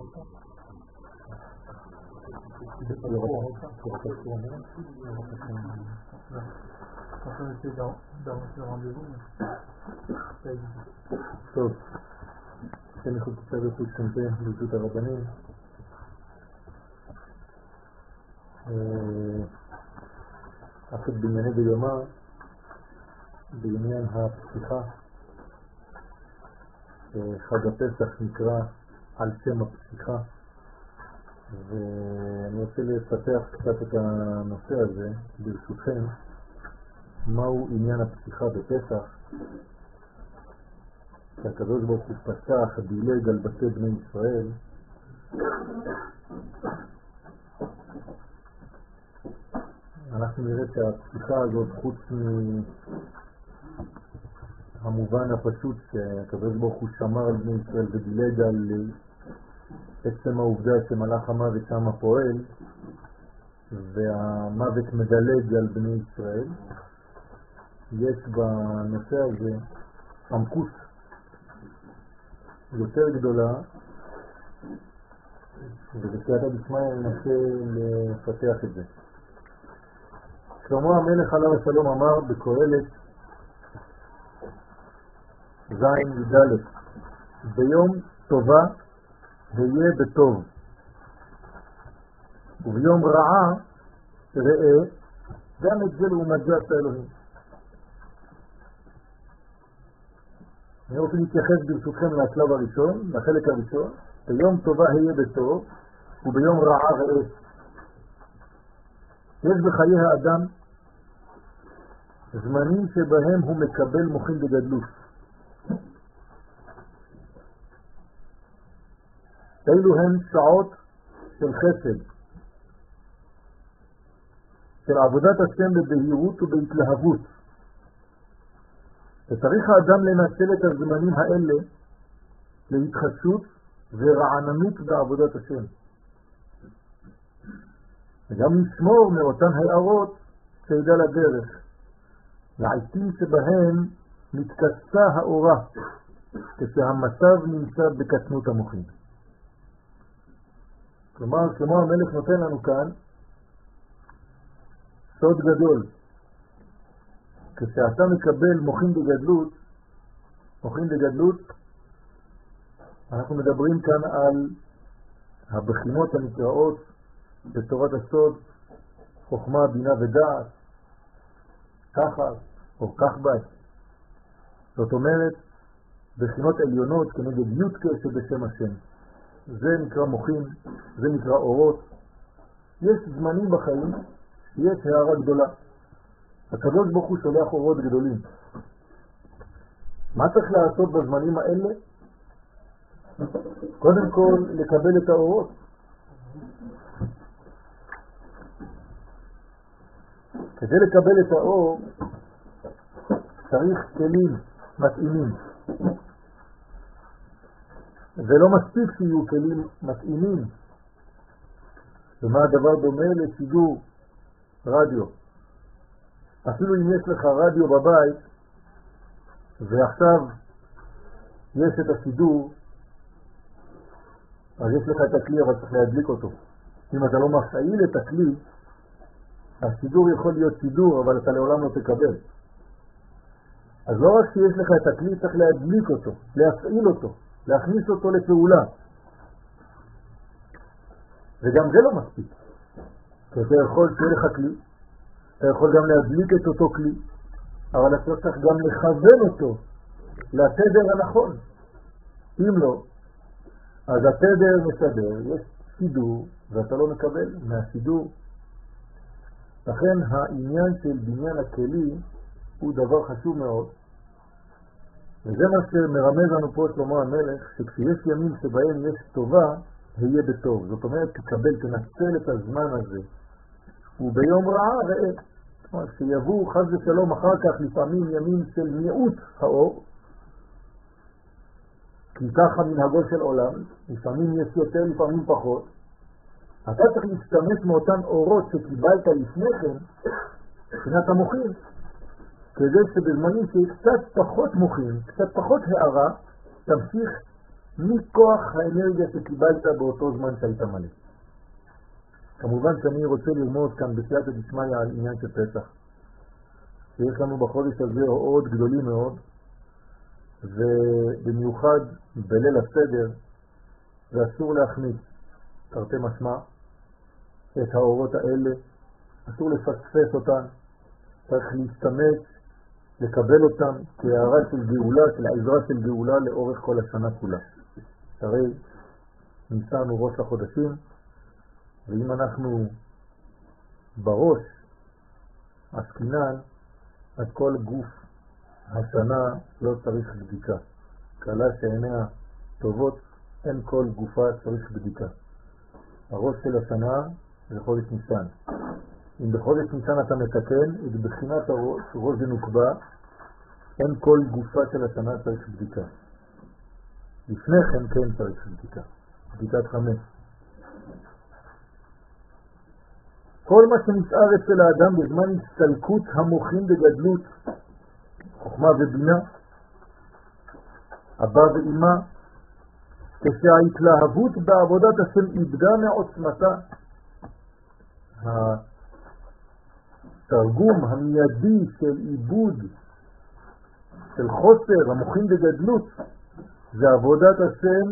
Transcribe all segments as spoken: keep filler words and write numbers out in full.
טוב, כן יכול קצת רשות כנפה ברשות הרבנים. אחת בענייני ביומה, בעניין הפתיחה, חג הפסח נקרא על שם הפתיחה, ואני רוצה לפתח קצת את הנושא הזה ברשותכם. מהו עניין הפתיחה בפסח? שהקדוש ברוך הוא פתח, דילג על בתי בני ישראל, אנחנו נראה שהפתיחה הזאת, חוץ מהמובן הפשוט שהקדוש ברוך הוא שמר על בני ישראל ודילג על עצם העובדה שמלאך המוות שם פועל והמוות מדלג על בני ישראל, יש בנושא הזה עמקות יותר גדולה, ובסייעתא דשמיא ננסה לפתח את זה. שלמה המלך עליו השלום אמר בקהלת זין י"ד, ביום טובה היה בטוב, וביום רעה ראה, גם את זה לעומת זה עשה אלוהים. אני רוצה להתייחס ברשותכם לשלב הראשון, לחלק הראשון. ביום טובה היה בטוב, וביום רעה ראה. יש בחיי האדם זמנים שבהם הוא מקבל מוחין בגדלות. אלו הם שעות של חסד, של עבודת השם בבהירות ובהתלהבות. וצריך האדם לנצל את הזמנים האלה להתחדשות ורעננות בעבודת השם. וגם לשמור מאותן הערות שידע לדרך, לעתים שבהן מתכסה האורה, כשהמצב נמצא בקטנות המוחין. כלומר, שלמה המלך נותן לנו כאן סוד גדול. כשאתה מקבל מוחין בגדלות, מוחין בגדלות, אנחנו מדברים כאן על הבחינות הנקראות בתורת הסוד, חוכמה, בינה ודעת, ככה או כך בי. זאת אומרת, בחינות עליונות כנגד יודקה שבשם השם. זה נקרא מוחין, זה נקרא אורות. יש זמנים בחיים, יש הערה גדולה. הקדוש ברוך הוא שולח אורות גדולים. מה צריך לעשות בזמנים האלה? קודם כל לקבל את האורות. כדי לקבל את האור צריך כלים מתאימים. ולא מספיק שיהיו כלים מתאימים. ומה הדבר דומה לשידור רדיו? אפילו אם יש לך רדיו בבית ועכשיו יש את השידור, אז יש לך את הכלי אבל צריך להדליק אותו. אם אתה לא מפעיל את הכלי, השידור יכול להיות שידור אבל אתה לעולם לא תקבל. אז לא רק שיש לך את הכלי, צריך להדליק אותו, להפעיל אותו, להכניס אותו לפעולה. וגם זה לא מספיק. כי אתה יכול שיהיה לך כלי, אתה יכול גם להדליק את אותו כלי, אבל אתה צריך גם לכוון אותו לתדר הנכון. אם לא, אז התדר מסדר, יש שידור ואתה לא מקבל מהשידור. לכן העניין של בניין הכלי הוא דבר חשוב מאוד, וזה מה שמרמז לנו פה שלמה המלך, שכשיש ימים שבהם יש טובה, היה בטוב. זאת אומרת, תקבל, תנצל את הזמן הזה. וביום רעה ראה. זאת אומרת, שיבואו חס ושלום אחר כך לפעמים ימים של מיעוט האור, כי ככה מנהגו של עולם, לפעמים יש יותר, לפעמים פחות. אתה צריך להשתמש מאותן אורות שקיבלת לפני כן, מבחינת המוחין, כדי שבזמנים שיש קצת פחות מוחין, קצת פחות הערה, תמשיך מכוח האנרגיה שקיבלת באותו זמן שהיית מלא. כמובן שאני רוצה ללמוד כאן בסייעתא דשמיא על עניין של פסח. שיש לנו בחודש הזה עוד גדולים מאוד, ובמיוחד בליל הסדר, ואסור להכניס, תרתי משמע, את האורות האלה, אסור לפספס אותן, צריך להשתמש, לקבל אותם כהערה של גאולה, של העזרה של גאולה לאורך כל השנה כולה. הרי ניסן הוא ראש החודשים, ואם אנחנו בראש עסקינן, אז כל גוף השנה לא צריך בדיקה. קלה שעיניה טובות, אין כל גופה צריך בדיקה. הראש של השנה זה חודש ניסן. אם בחודש ניסן אתה מתקן, את בחינת הראש, ראש ונוקבה, אין כל גופה של השנה צריך בדיקה. לפני כן כן צריך בדיקה. בדיקת חמש. כל מה שנשאר אצל האדם בזמן הסתלקות המוחים בגדלות, חוכמה ובינה, אבא ואמא, כשההתלהבות בעבודת השם איבדה מעוצמתה, התרגום המיידי של איבוד, של חוסר המוחים בגדלות, זה עבודת השם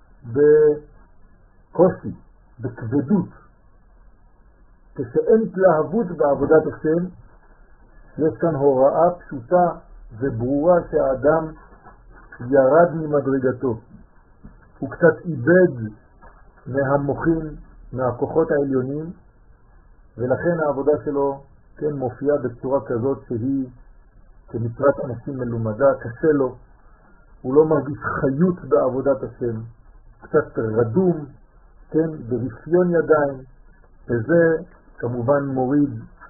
בקושי, בכבדות. כשאין התלהבות בעבודת השם, יש כאן הוראה פשוטה וברורה שהאדם ירד ממדרגתו. הוא קצת איבד מהמוחים, מהכוחות העליונים, ולכן העבודה שלו כן מופיעה בצורה כזאת שהיא כמצוות אנשים מלומדה, קשה לו, הוא לא מרגיש חיות בעבודת השם, קצת רדום, כן, ברפיון ידיים, וזה כמובן מוריד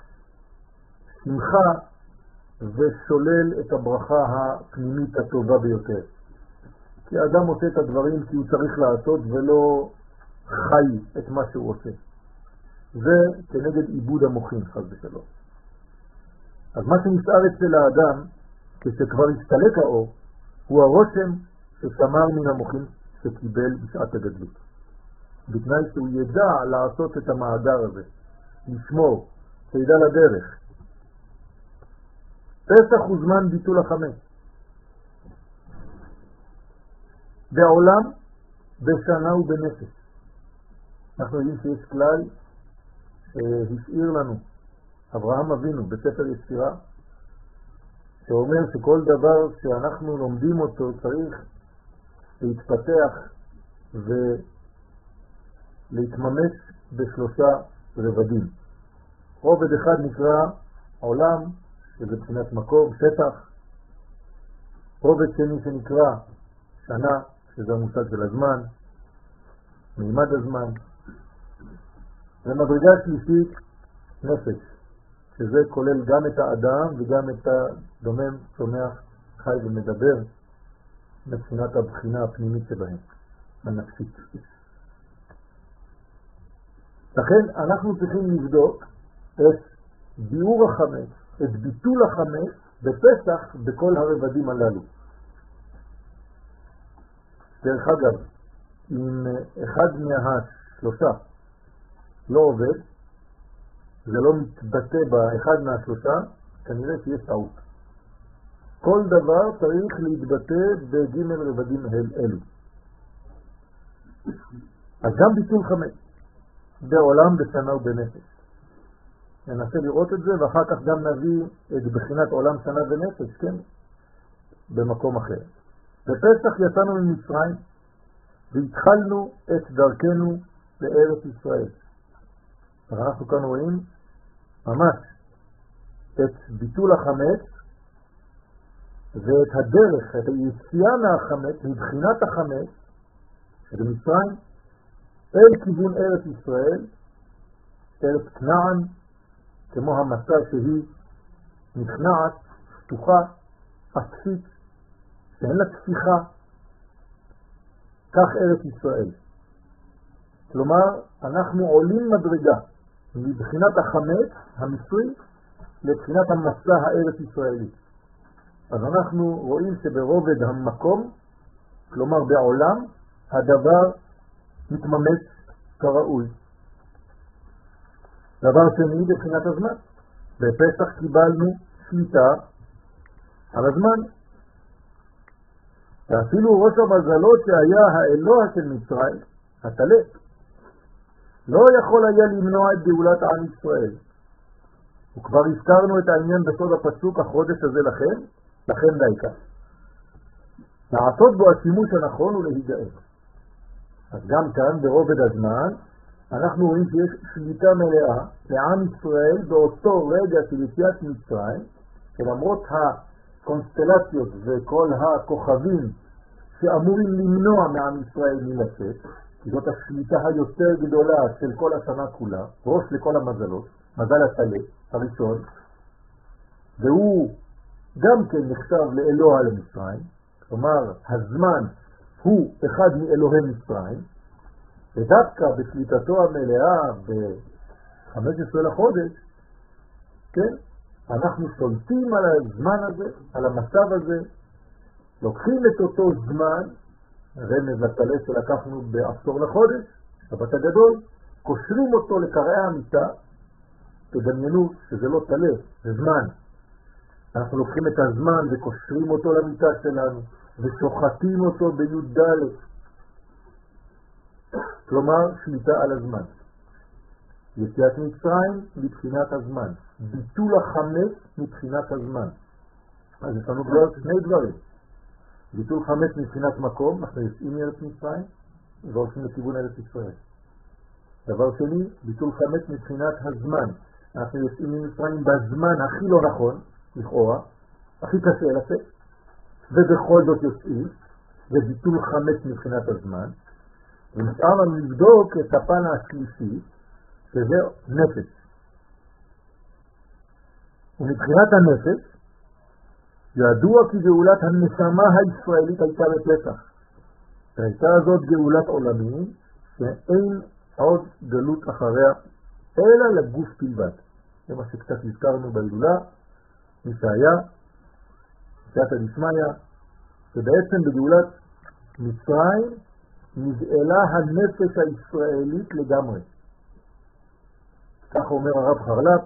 שמחה ושולל את הברכה הפנימית הטובה ביותר. כי האדם עושה את הדברים כי הוא צריך לעשות ולא חי את מה שהוא עושה. זה כנגד עיבוד המוחים, חס ושלום. אז מה שנשאר אצל האדם, כשכבר הסתלק האור, הוא הרושם ששמר מן המוחים שקיבל בשעת הגדלות. בתנאי שהוא ידע לעשות את המאגר הזה, לשמור, שידע לדרך. פסח הוא זמן ביטול החמץ. בעולם, בשנה ובנפש. אנחנו יודעים שיש כלל שהשאיר לנו אברהם אבינו בספר יצירה, שאומר שכל דבר שאנחנו לומדים אותו צריך להתפתח ולהתממש בשלושה רבדים. רובד אחד נקרא עולם, שזה בחינת מקום, שטח. רובד שני שנקרא שנה, שזה המושג של הזמן, מימד הזמן. ומדרגה שלישית, נפש, שזה כולל גם את האדם וגם את הדומם, צומח, חי ומדבר, מבחינת הבחינה הפנימית שבהם, הנפשית. לכן אנחנו צריכים לבדוק את ביאור החמץ, את ביטול החמץ בפסח בכל הרבדים הללו. דרך אגב, אם אחד מהשלושה לא עובד, זה לא מתבטא באחד מהשלושה, כנראה שיש טעות. כל דבר צריך להתבטא בג' רבדים אלו. אז גם ביטול חמץ, בעולם, בשנה ובנפש. ננסה לראות את זה, ואחר כך גם נביא את בחינת עולם, שנה ונפש, כן? במקום אחר. בפסח יצאנו ממצרים, והתחלנו את דרכנו לארץ ישראל. אנחנו כאן רואים ממש את ביטול החמץ, ואת הדרך, את היציאה מהחמץ, מבחינת החמץ, שבמצרים, אל כיוון ארץ ישראל, ארץ כנען, כמו המסע שהיא נכנעת, פתוחה, עסקית, שאין לה כפיחה, כך ארץ ישראל. כלומר, אנחנו עולים מדרגה מבחינת החמץ המצרי לבחינת המסע הארץ ישראלי. אז אנחנו רואים שברובד המקום, כלומר בעולם, הדבר מתממש כראוי. דבר שני, בבחינת הזמן. בפסח קיבלנו שליטה על הזמן. ואפילו ראש המזלות שהיה האלוה של מצרים, הטלה, לא יכול היה למנוע את גאולת עם ישראל. וכבר הזכרנו את העניין בסוד הפסוק, החודש הזה לכם, לכם דייקה. לעשות בו השימוש הנכון ולהיגאל. אז גם כאן ברובד הזמן, אנחנו רואים שיש שליטה מלאה לעם ישראל באותו רגע של יציאת מצרים, שלמרות הקונסטלציות וכל הכוכבים שאמורים למנוע מעם ישראל מלצאת, כי זאת השליטה היותר גדולה של כל השנה כולה, ראש לכל המזלות, מזל הטלה הראשון, והוא גם כן נחשב לאלוה למצרים, כלומר הזמן הוא אחד מאלוהי מצרים, ודווקא בשליטתו המלאה ב-חמישה עשר לחודש, כן, אנחנו שולטים על הזמן הזה, על המצב הזה, לוקחים את אותו זמן, רמז לטלה שלקחנו בעשור לחודש, שבת הגדול, קושרים אותו לקרעי המיטה, תדמיינו שזה לא טלה, זה זמן. אנחנו לוקחים את הזמן וקושרים אותו למיטה שלנו, ושוחטים אותו בי"ד. כלומר, שליטה על הזמן. יציאת מצרים מבחינת הזמן. ביטול החמץ מבחינת הזמן. אז יש לנו כבר שני דברים. ביטול חמץ מבחינת מקום, אנחנו יוצאים מארץ מצרים, והולכים לכיוון ארץ ישראל. דבר שני, ביטול חמץ מבחינת הזמן. אנחנו יוצאים ממצרים בזמן הכי לא נכון, לכאורה, הכי קשה לצאת, ובכל זאת יוצאים, וביטול חמץ מבחינת הזמן, ונשאר לנו לבדוק את הפן השלישי, שזה נפש. ומבחינת הנפש, ידוע כי גאולת הנשמה הישראלית הייתה בפסח. והייתה הזאת גאולת עולמים, שאין עוד גלות אחריה, אלא לגוף בלבד. זה מה שקצת הזכרנו בהילולה, מי שהיה, סייעתא דשמיא, שבעצם בגאולת מצרים נגאלה הנפש הישראלית לגמרי. כך אומר הרב חרל"פ,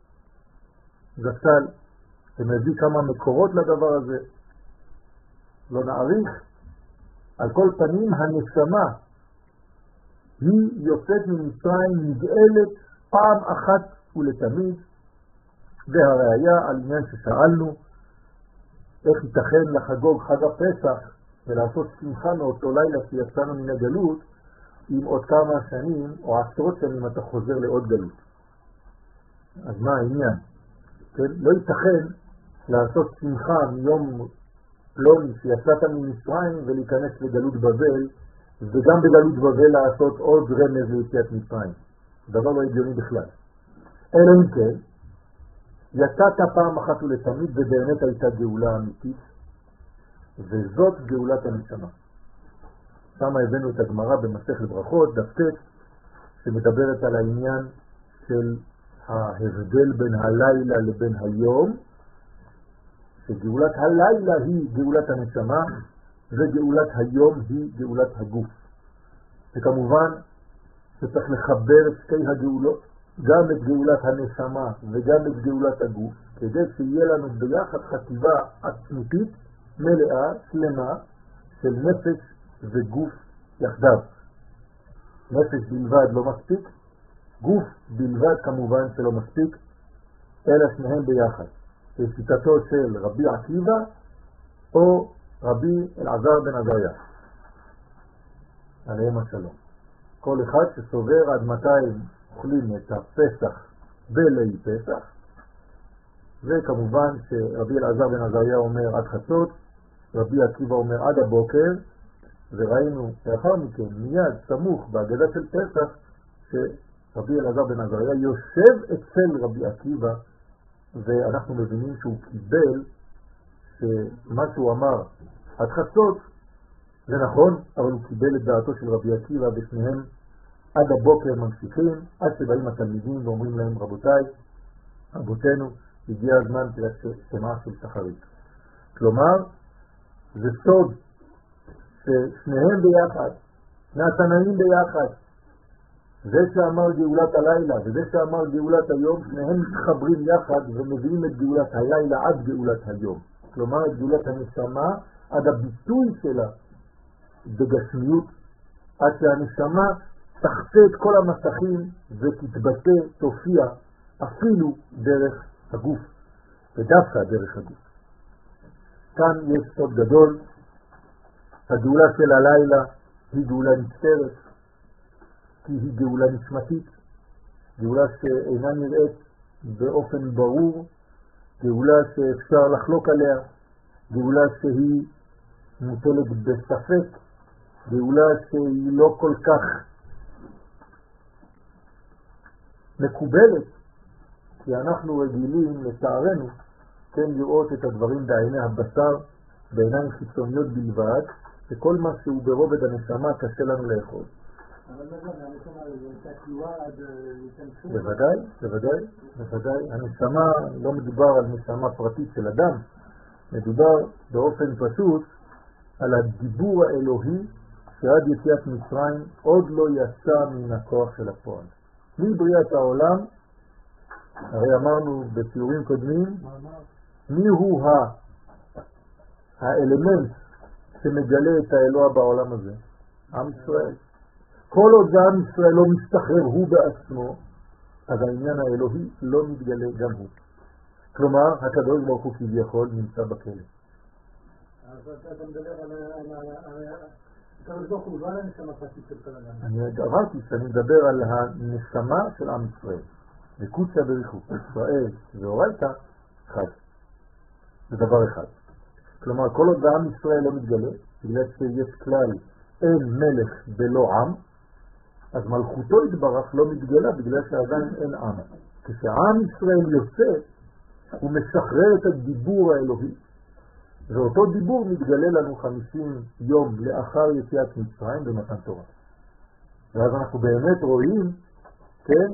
זצ"ל, שמביא כמה מקורות לדבר הזה, לא נעריך. על כל פנים הנשמה היא יוצאת ממצרים נגאלת פעם אחת ולתמיד, והראיה על עניין ששאלנו, איך ייתכן לחגוג חג הפסח ולעשות שמחה מאותו לילה שיצאנו מן הגלות, אם עוד כמה שנים או עשרות שנים אתה חוזר לעוד גלות. אז מה העניין? כן? לא ייתכן לעשות שמחה מיום פלוני שיצאת ממצרים ולהיכנס לגלות בבל, וגם בגלות בבל לעשות עוד רמז ליציאת מצרים. דבר לא הגיוני בכלל. אלא אם כן, יצאת פעם אחת ולתמיד, ובאמת הייתה גאולה אמיתית, וזאת גאולת הנשמה. שם הבאנו את הגמרא במסכת ברכות, דף ט', שמדברת על העניין של ההבדל בין הלילה לבין היום, שגאולת הלילה היא גאולת הנשמה, וגאולת היום היא גאולת הגוף. וכמובן שצריך לחבר את שתי הגאולות, גם את גאולת הנשמה וגם את גאולת הגוף, כדי שיהיה לנו ביחד חטיבה עצמותית מלאה, שלמה, של נפש וגוף יחדיו. נפש בלבד לא מספיק, גוף בלבד כמובן שלא מספיק, אלא שניהם ביחד. בשיטתו של רבי עקיבא או רבי אלעזר בן עזריה, עליהם השלום. כל אחד שסובר עד מתי אוכלים את הפסח בליל פסח, וכמובן שרבי אלעזר בן עזריה אומר עד חצות, רבי עקיבא אומר עד הבוקר, וראינו לאחר מכן מיד סמוך בהגדה של פסח שרבי אלעזר בן עזריה יושב אצל רבי עקיבא, ואנחנו מבינים שהוא קיבל שמה שהוא אמר עד חצות זה נכון, אבל הוא קיבל את דעתו של רבי עקיבא, ושניהם עד הבוקר ממשיכים, עד שבאים התלמידים ואומרים להם, רבותיי, רבותינו, הגיע הזמן שמה של שחרית. כלומר, זה סוד ששניהם ביחד מהתנאים ביחד. זה שאמר גאולת הלילה וזה שאמר גאולת היום, שניהם מתחברים יחד ומביאים את גאולת הלילה עד גאולת היום. כלומר, את גאולת הנשמה עד הביטוי שלה בגשמיות, עד שהנשמה תחצה את כל המסכים ותתבטא, תופיע, אפילו דרך הגוף, ודווקא דרך הגוף. כאן יש סוד גדול. הגאולה של הלילה היא גאולה נצטרת, כי היא גאולה נשמתית, גאולה שאינה נראית באופן ברור, גאולה שאפשר לחלוק עליה, גאולה שהיא מוטלת בספק, גאולה שהיא לא כל כך מקובלת, כי אנחנו רגילים לצערנו כן לראות את הדברים בעיני הבשר, בעיניים חיצוניות בלבד, וכל מה שהוא ברובד הנשמה קשה לנו לאכול. אבל לא, הנשמה זה תקלואה עד להתנשום. בוודאי, בוודאי, בוודאי. הנשמה לא מדובר על נשמה פרטית של אדם, מדובר באופן פשוט על הדיבור האלוהי שעד יציאת מצרים עוד לא יצא מן הכוח של הפועל. מבריאת העולם, הרי אמרנו בציורים קודמים, מי הוא האלמנט שמגלה את האלוה בעולם הזה? עם ישראל. כל עוד עם ישראל לא מסתחרר הוא בעצמו, אז העניין האלוהי לא מתגלה גם הוא. כלומר, הקדוש ברוך הוא כביכול נמצא בכלא. אז אתה מדבר על הקדוש ברוך הוא, לא על הנשמה פרטית של כל אדם. אני אמרתי שאני מדבר על הנשמה של עם ישראל. וקודשא בריחו, ישראל ואורייתא, אחד. זה דבר אחד. כלומר, כל עוד העם ישראל לא מתגלה, בגלל שיש כלל אין מלך בלא עם, אז מלכותו יתברך לא מתגלה בגלל שעדיין אין עם. כשעם ישראל יוצא, הוא משחרר את הדיבור האלוהי, ואותו דיבור מתגלה לנו חמישים יום לאחר יציאת מצרים במתן תורה. ואז אנחנו באמת רואים, כן,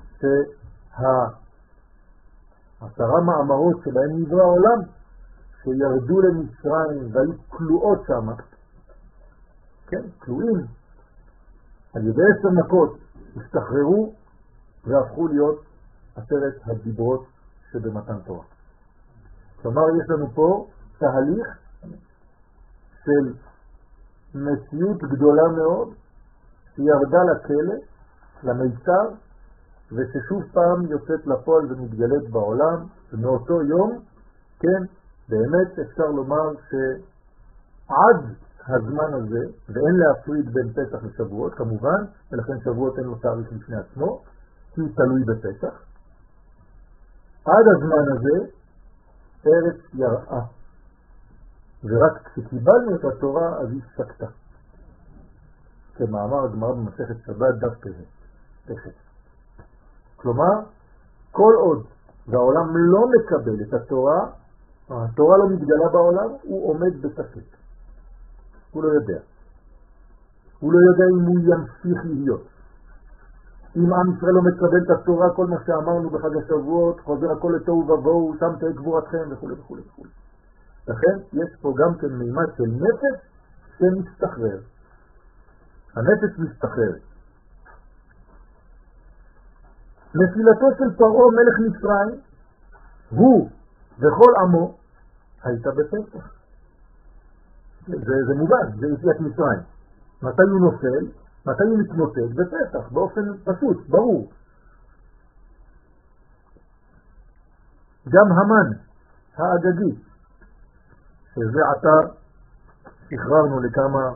שהעשרה מאמרות שבהם נברא העולם, שירדו למצרים והיו כלואות שם, כן, כלואים, על ידי עשר מכות, השתחררו והפכו להיות עשרת הדיברות שבמתן תורה. כלומר, יש לנו פה תהליך של מציאות גדולה מאוד, שירדה לכלא, למיצר, וששוב פעם יוצאת לפועל ומתגלית בעולם, ומאותו יום, כן, באמת אפשר לומר שעד הזמן הזה, ואין להפריד בין פסח לשבועות כמובן, ולכן שבועות אין לו תאריך לפני עצמו, כי הוא תלוי בפסח. עד הזמן הזה, ארץ יראה. ורק כשקיבלנו את התורה, אז היא שקטה. כמאמר הגמרא במסכת שבת דף פ"ח. כלומר, כל עוד והעולם לא מקבל את התורה, התורה לא מתגלה בעולם, הוא עומד בספק. הוא לא יודע. הוא לא יודע אם הוא ימשיך להיות. אם עם ישראל לא מקבל את התורה, כל מה שאמרנו בחג השבועות, חוזר הכל לתוהו ובוהו, שם תהיה גבורתכם וכו' וכו' וכו'. לכן יש פה גם כן מימד של נפש שמסתחרר. הנפש מסתחררת. נפילתו של פרעה מלך מצרים, הוא וכל עמו, הייתה בפסח. זה, זה מובן, זה יציאת מצרים. מתי הוא נופל? מתי הוא מתמוטט? בפסח, באופן פשוט, ברור. גם המן, האגגי, שזה עתה שחררנו לכמה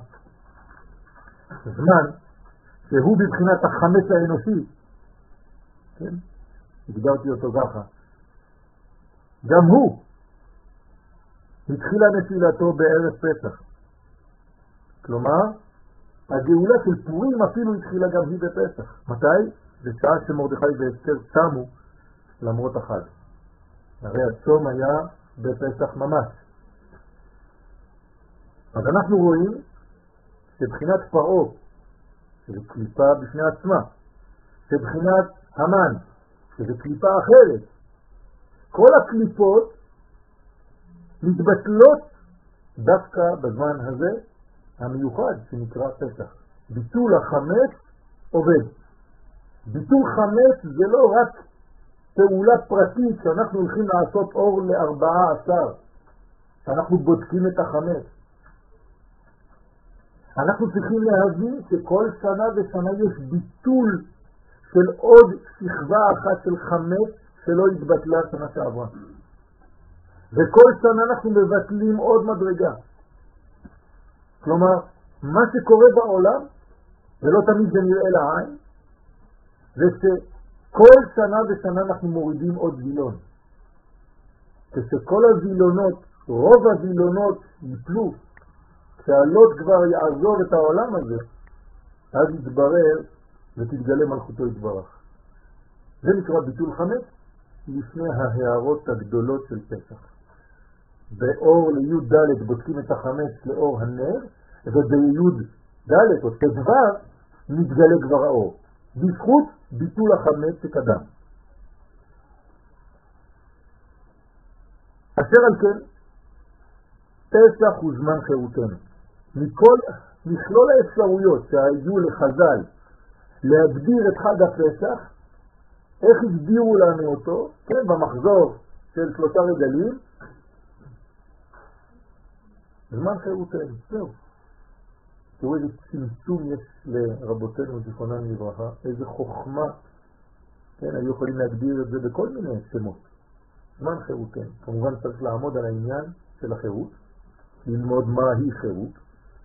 זמן, שהוא בבחינת החמץ האנושי, כן? הגדרתי אותו ככה. גם הוא התחילה נפילתו בערב פסח. כלומר, הגאולה של פורים אפילו התחילה גם היא בפסח. מתי? בשעה שמרדכי ואסתר צמו למרות החג. הרי הצום היה בפסח ממש. אז אנחנו רואים שבחינת פרעה, שזה קליפה בפני עצמה, שבחינת המן, שזה קליפה אחרת, כל הקליפות מתבטלות דווקא בזמן הזה המיוחד שנקרא פסח. ביטול החמץ עובד. ביטול חמץ זה לא רק פעולה פרטית שאנחנו הולכים לעשות אור לארבעה עשר, שאנחנו בודקים את החמץ. אנחנו צריכים להבין שכל שנה ושנה יש ביטול של עוד שכבה אחת של חמץ שלא התבטלה שנה שעברה. וכל שנה אנחנו מבטלים עוד מדרגה. כלומר, מה שקורה בעולם, ולא תמיד זה נראה לעין, זה שכל שנה ושנה אנחנו מורידים עוד וילון. כשכל הווילונות, רוב הווילונות יפלו, כשהלוט כבר יעזוב את העולם הזה, אז יתברר ותתגלה מלכותו יתברך. זה נקרא ביטול חמץ לפני ההערות הגדולות של פסח. באור ליוד ד' בודקים את החמץ לאור הנר, וביוד ד' או תדבר מתגלה כבר האור. בזכות ביטול החמץ שקדם. אשר על כן, פסח הוא זמן חירותנו. מכל מכלול האפשרויות שהיו לחז"ל להגדיר את חג הפסח, איך הגדירו לנו אותו? כן, במחזור של שלושה רגלים, זמן חירותנו. זהו. תראו איזה צמצום יש לרבותינו זיכרונם לברכה, איזה חוכמה. כן, היו יכולים להגדיר את זה בכל מיני שמות. זמן חירותנו. כמובן צריך לעמוד על העניין של החירות, ללמוד מה היא חירות,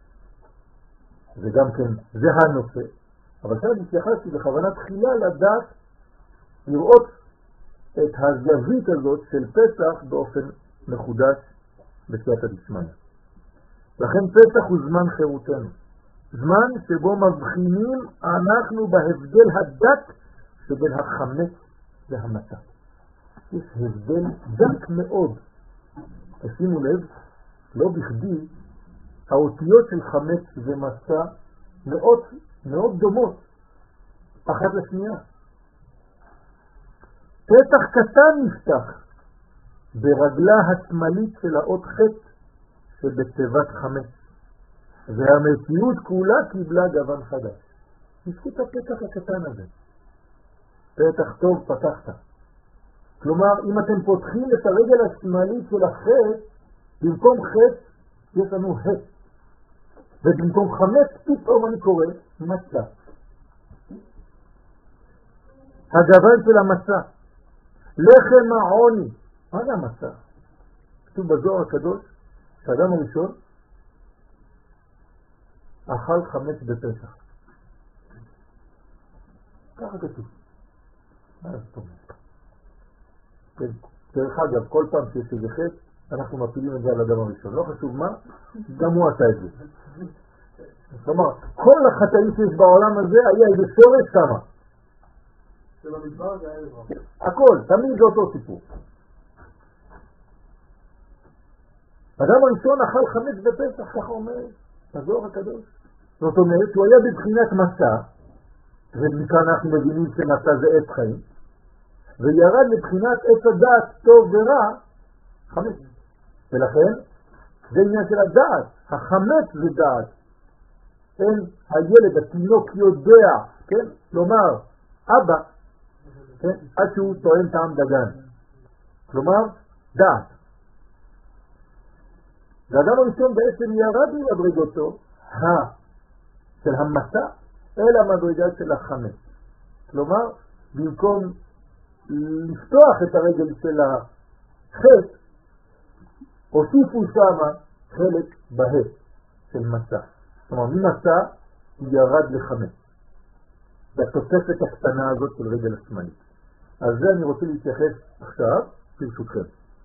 וגם כן זה הנושא. אבל כאן התייחסתי בכוונה תחילה לדעת, לראות את הזווית הזאת של פסח באופן מחודש בסייעתא דשמיא. לכן פסח הוא זמן חירותנו. זמן שבו מבחינים אנחנו בהבדל הדק שבין החמץ והמצה. יש הבדל דק מאוד. תשימו לב, לא בכדי, האותיות של חמץ ומצה מאוד, מאוד דומות, אחת לשנייה. פתח קטן נפתח ברגלה השמאלית של האות ח' שבתיבת חמץ, והמציאות כולה קיבלה גוון חדש. נזכות הפתח הקטן הזה. פתח טוב פתחת. כלומר, אם אתם פותחים את הרגל השמאלית של החץ, במקום חץ יש לנו ה', ובמקום חמץ פתאום אני קורא מצה. הגוון של המצה, לחם העוני. מה זה המצה? כתוב בזוהר הקדוש שהאדם הראשון אכל חמץ בפסח. ככה כתוב. מה זאת אומרת? דרך אגב, כל פעם שיש איזה חטא, אנחנו מפילים את זה על האדם הראשון. לא חשוב מה, גם הוא עשה את זה. כלומר, כל החטאים שיש בעולם הזה היה איזה שורש כמה. שבמדבר זה היה דבר. הכל, תמיד זה אותו סיפור. האדם הראשון אכל חמץ בפסח, ככה אומר הזוהר הקדוש. זאת אומרת שהוא היה בבחינת מסע, ומכאן אנחנו מבינים שמסע זה עץ חיים, וירד לבחינת עץ הדעת טוב ורע, חמץ. ולכן זה עניין של הדעת, החמץ זה דעת. אין הילד, התינוק יודע, כן? לומר, אבא, כן? עד שהוא טוען טעם דגן. כלומר, דעת. והאדם הראשון בעצם ירד ממדרגתו ה של המסע אל המדרגה של החמץ. כלומר, במקום לפתוח את הרגל של החץ, הוסיפו שמה חלק בה של מסע. כלומר, ממסע הוא ירד לחמץ. בתוספת הקטנה הזאת של רגל השמאלית. אז זה אני רוצה להתייחס עכשיו, ברשותכם.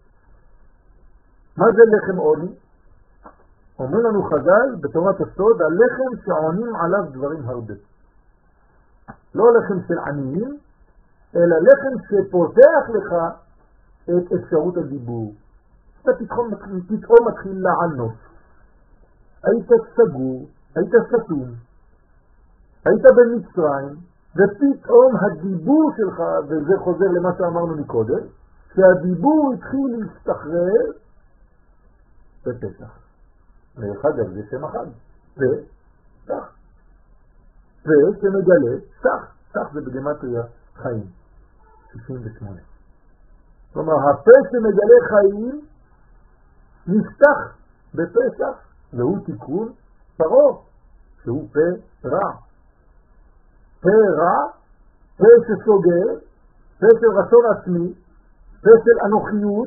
מה זה לחם עוני? אומר לנו חז"ל בתורת הסוד, הלחם שעונים עליו דברים הרבה. לא לחם של עניים, אלא לחם שפותח לך את אפשרות הדיבור. אתה פתאום, פתאום מתחיל לענות. היית סגור, היית סתום, היית במצרים, ופתאום הדיבור שלך, וזה חוזר למה שאמרנו מקודם, שהדיבור התחיל להסתחרר בפסח. דרך אגב, זה שם החג. ופסח. פה שמגלה סך, סך זה בגמטריה חיים, שישים ושמונה. כלומר, הפה שמגלה חיים נפתח בפסח, והוא תיקון פרעה, שהוא פה רע. פה רע, פה שסוגר, פה של רצון עצמי, פה של אנוכיות,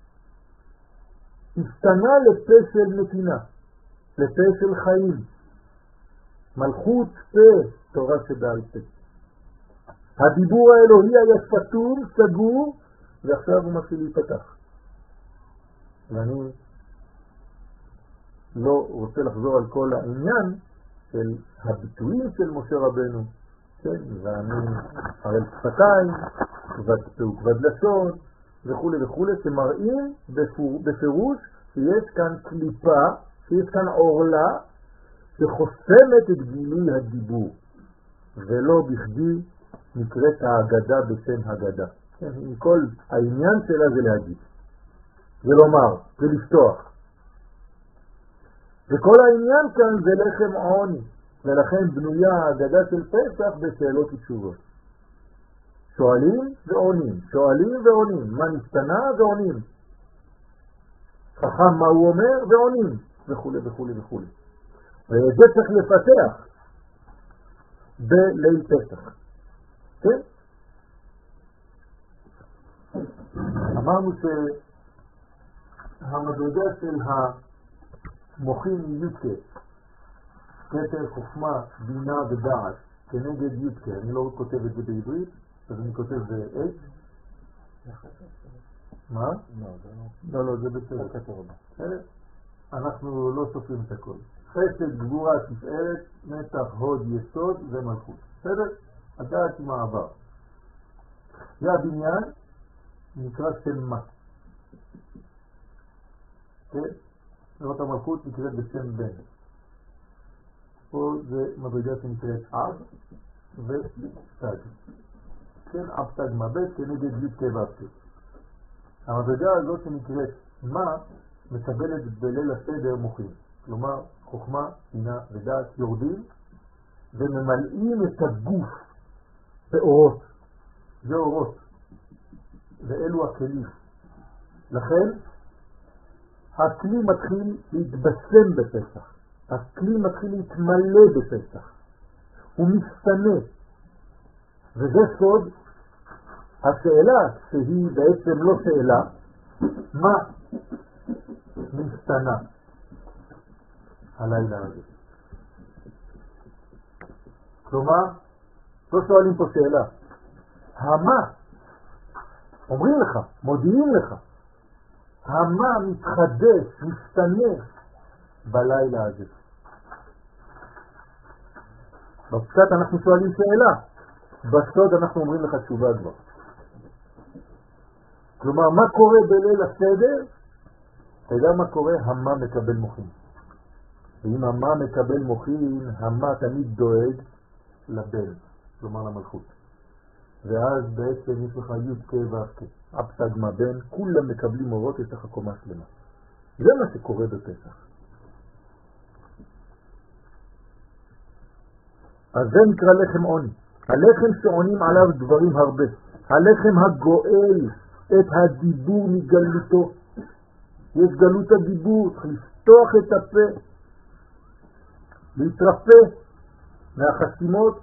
השתנה לפה של נתינה, לפה של חיים. מלכות פה, תורה שבעל פה. הדיבור האלוהי היה סתום, סגור, ועכשיו הוא מתחיל להיפתח. ואני לא רוצה לחזור על כל העניין של הביטויים של משה רבנו, כן, ואני הרי שפתיים, כבד פה וכבד לשון, וכו' וכו', שמראים בפור, בפירוש שיש כאן קליפה, שיש כאן עורלה, שחוסמת את גילוי הדיבור, ולא בכדי נקראת ההגדה בשם הגדה. כן, עם כל העניין שלה זה להגיד, זה לומר, זה לפתוח. וכל העניין כאן זה לחם עוני, ולכן בנויה ההגדה של פסח בשאלות ותשובות. שואלים ועונים, שואלים ועונים, מה נשתנה ועונים. חכם מה הוא אומר ועונים, וכו' וכו' וכו'. וזה צריך לפתח בליל פסח. כן? אמרנו שהמדרגה של המוחים יודקה, כתר, חוכמה, בינה ודעת, כנגד יודקה, אני לא כותב את זה בעברית, אז אני כותב זה אש. מה? לא, לא, זה בסדר, כתר הבא. אנחנו לא סופרים את הכל. חסד, גבורה, תפארת, מתח, הוד, יסוד ומלכות. בסדר? הדעת עם העבר. זה הבניין נקרא שם מה. כן? זאת המלכות נקראת בשם בן. פה זה מדרגה שנקראת אב וסתג. כן, אב סתג מבט כנגד י' כבבתי. המדרגה הזאת שנקראת מה מקבלת בליל הסדר מוחים. כלומר, חוכמה, בינה ודעת יורדים וממלאים את הגוף באורות. זה אורות. ואלו הכלים. לכן, הכלי מתחיל להתבשם בפסח. הכלי מתחיל להתמלא בפסח. הוא מסתנה. וזה סוד השאלה, שהיא בעצם לא שאלה, מה מסתנה הלילה הזה. כלומר, לא שואלים פה שאלה. המה, אומרים לך, מודיעים לך, המה מתחדש, מסתנה בלילה הזה. בפשט אנחנו שואלים שאלה, בסוד אנחנו אומרים לך תשובה כבר. כלומר, מה קורה בליל הסדר? אתה יודע מה קורה? המה מקבל מוחין. ואם המה מקבל מוחין, המה תמיד דואג לבן, כלומר למלכות. ואז בעצם יש לך י' כ' ו' כ', אפסג מה בן, כולם מקבלים אורות, יש לך קומה שלמה. זה מה שקורה בפסח. אז זה נקרא לחם עוני. הלחם שעונים עליו דברים הרבה. הלחם הגואל את הדיבור מגלותו. יש גלות הדיבור, צריך לפתוח את הפה, להתרפא מהחסימות,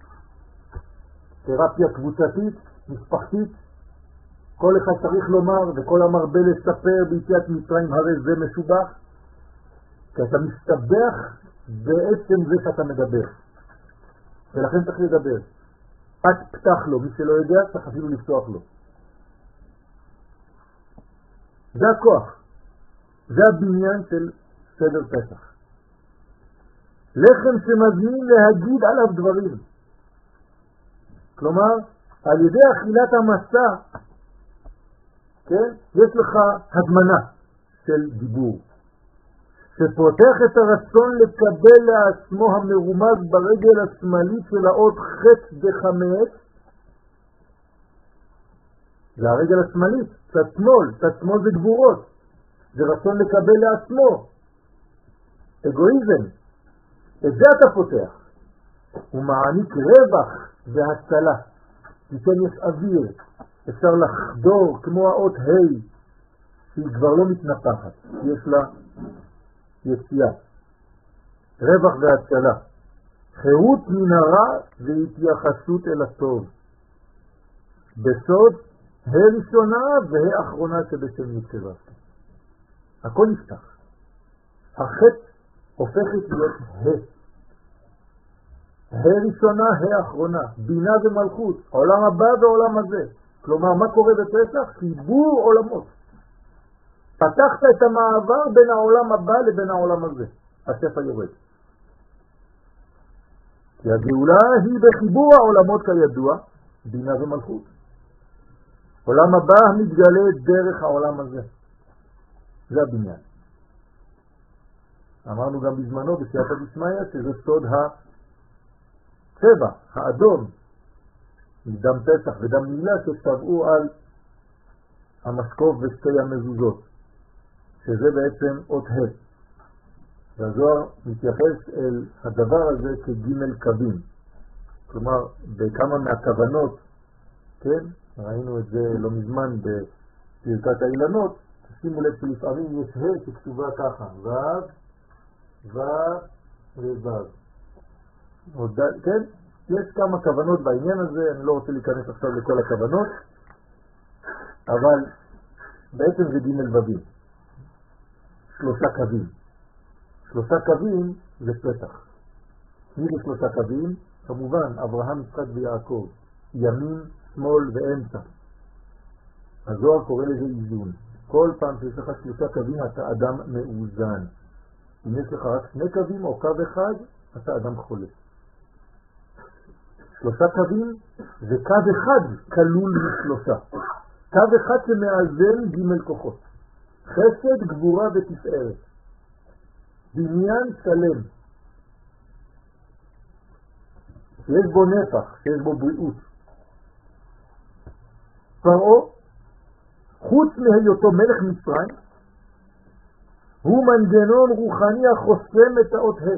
תרפיה קבוצתית, משפחתית. כל אחד צריך לומר, וכל המרבה לספר ביציאת מצרים הרי זה משובח, כי אתה מסתבח בעצם זה שאתה מדבר. ולכן צריך לדבר. את פתח לו, מי שלא יודע צריך אפילו לפתוח לו. זה הכוח. זה הבניין של סדר פסח. לחם שמזמין להגיד עליו דברים. כלומר, על ידי אכילת המסע, כן, יש לך הזמנה של דיבור, שפותח את הרצון לקבל לעצמו המרומז ברגל השמאלית של האות חץ וחמץ. זה הרגל השמאלית, צד שמאל, צד שמאל זה גבורות, זה רצון לקבל לעצמו, אגואיזם. את זה אתה פותח. הוא מעניק רווח והצלה. פתאום יש אוויר, אפשר לחדור כמו האות ה' שהיא כבר לא מתנפחת, יש לה יציאה. רווח והצלה. חירות מן הרע והתייחסות אל הטוב. בסוד הראשונה והאחרונה שבשם יצבב. הכל נפתח. החטא הופכת להיות ה. הראשונה, האחרונה, בינה ומלכות, העולם הבא והעולם הזה. כלומר, מה קורה בפסח? חיבור עולמות. פתחת את המעבר בין העולם הבא לבין העולם הזה. השפע יורד. כי הגאולה היא בחיבור העולמות כידוע, בינה ומלכות. עולם הבא מתגלה דרך העולם הזה. זה הבניין. אמרנו גם בזמנו בסייעתא דשמיא שזה סוד הצבע, האדום, מדם פסח ודם מילה שצבעו על המשקוף ושתי המזוזות, שזה בעצם אות ה'. והזוהר מתייחס אל הדבר הזה כג' קווים. כלומר, בכמה מהכוונות, כן, ראינו את זה לא מזמן בפרקת האילנות, שימו לב שלפעמים יש ה' שכתובה ככה, ו' ו' וו'. כן, יש כמה כוונות בעניין הזה, אני לא רוצה להיכנס עכשיו לכל הכוונות, אבל בעצם זה ג' ו'. שלושה קווים. שלושה קווים זה פתח. מי זה שלושה קווים? כמובן, אברהם, יצחק ויעקב. ימין, שמאל ואמצע. הזוהר קורא לזה איזון. כל פעם שיש לך שלושה קווים אתה אדם מאוזן. אם יש לך רק שני קווים או קו אחד, אתה אדם חולה. שלושה קווים זה קו אחד כלול משלושה. קו אחד שמאזן ג' כוחות. חסד, גבורה ותפארת. בניין שלם. שיש בו נפח, שיש בו בריאות. פרעה, חוץ מהיותו מלך מצרים, הוא מנגנון רוחני החוסם את האות ה'.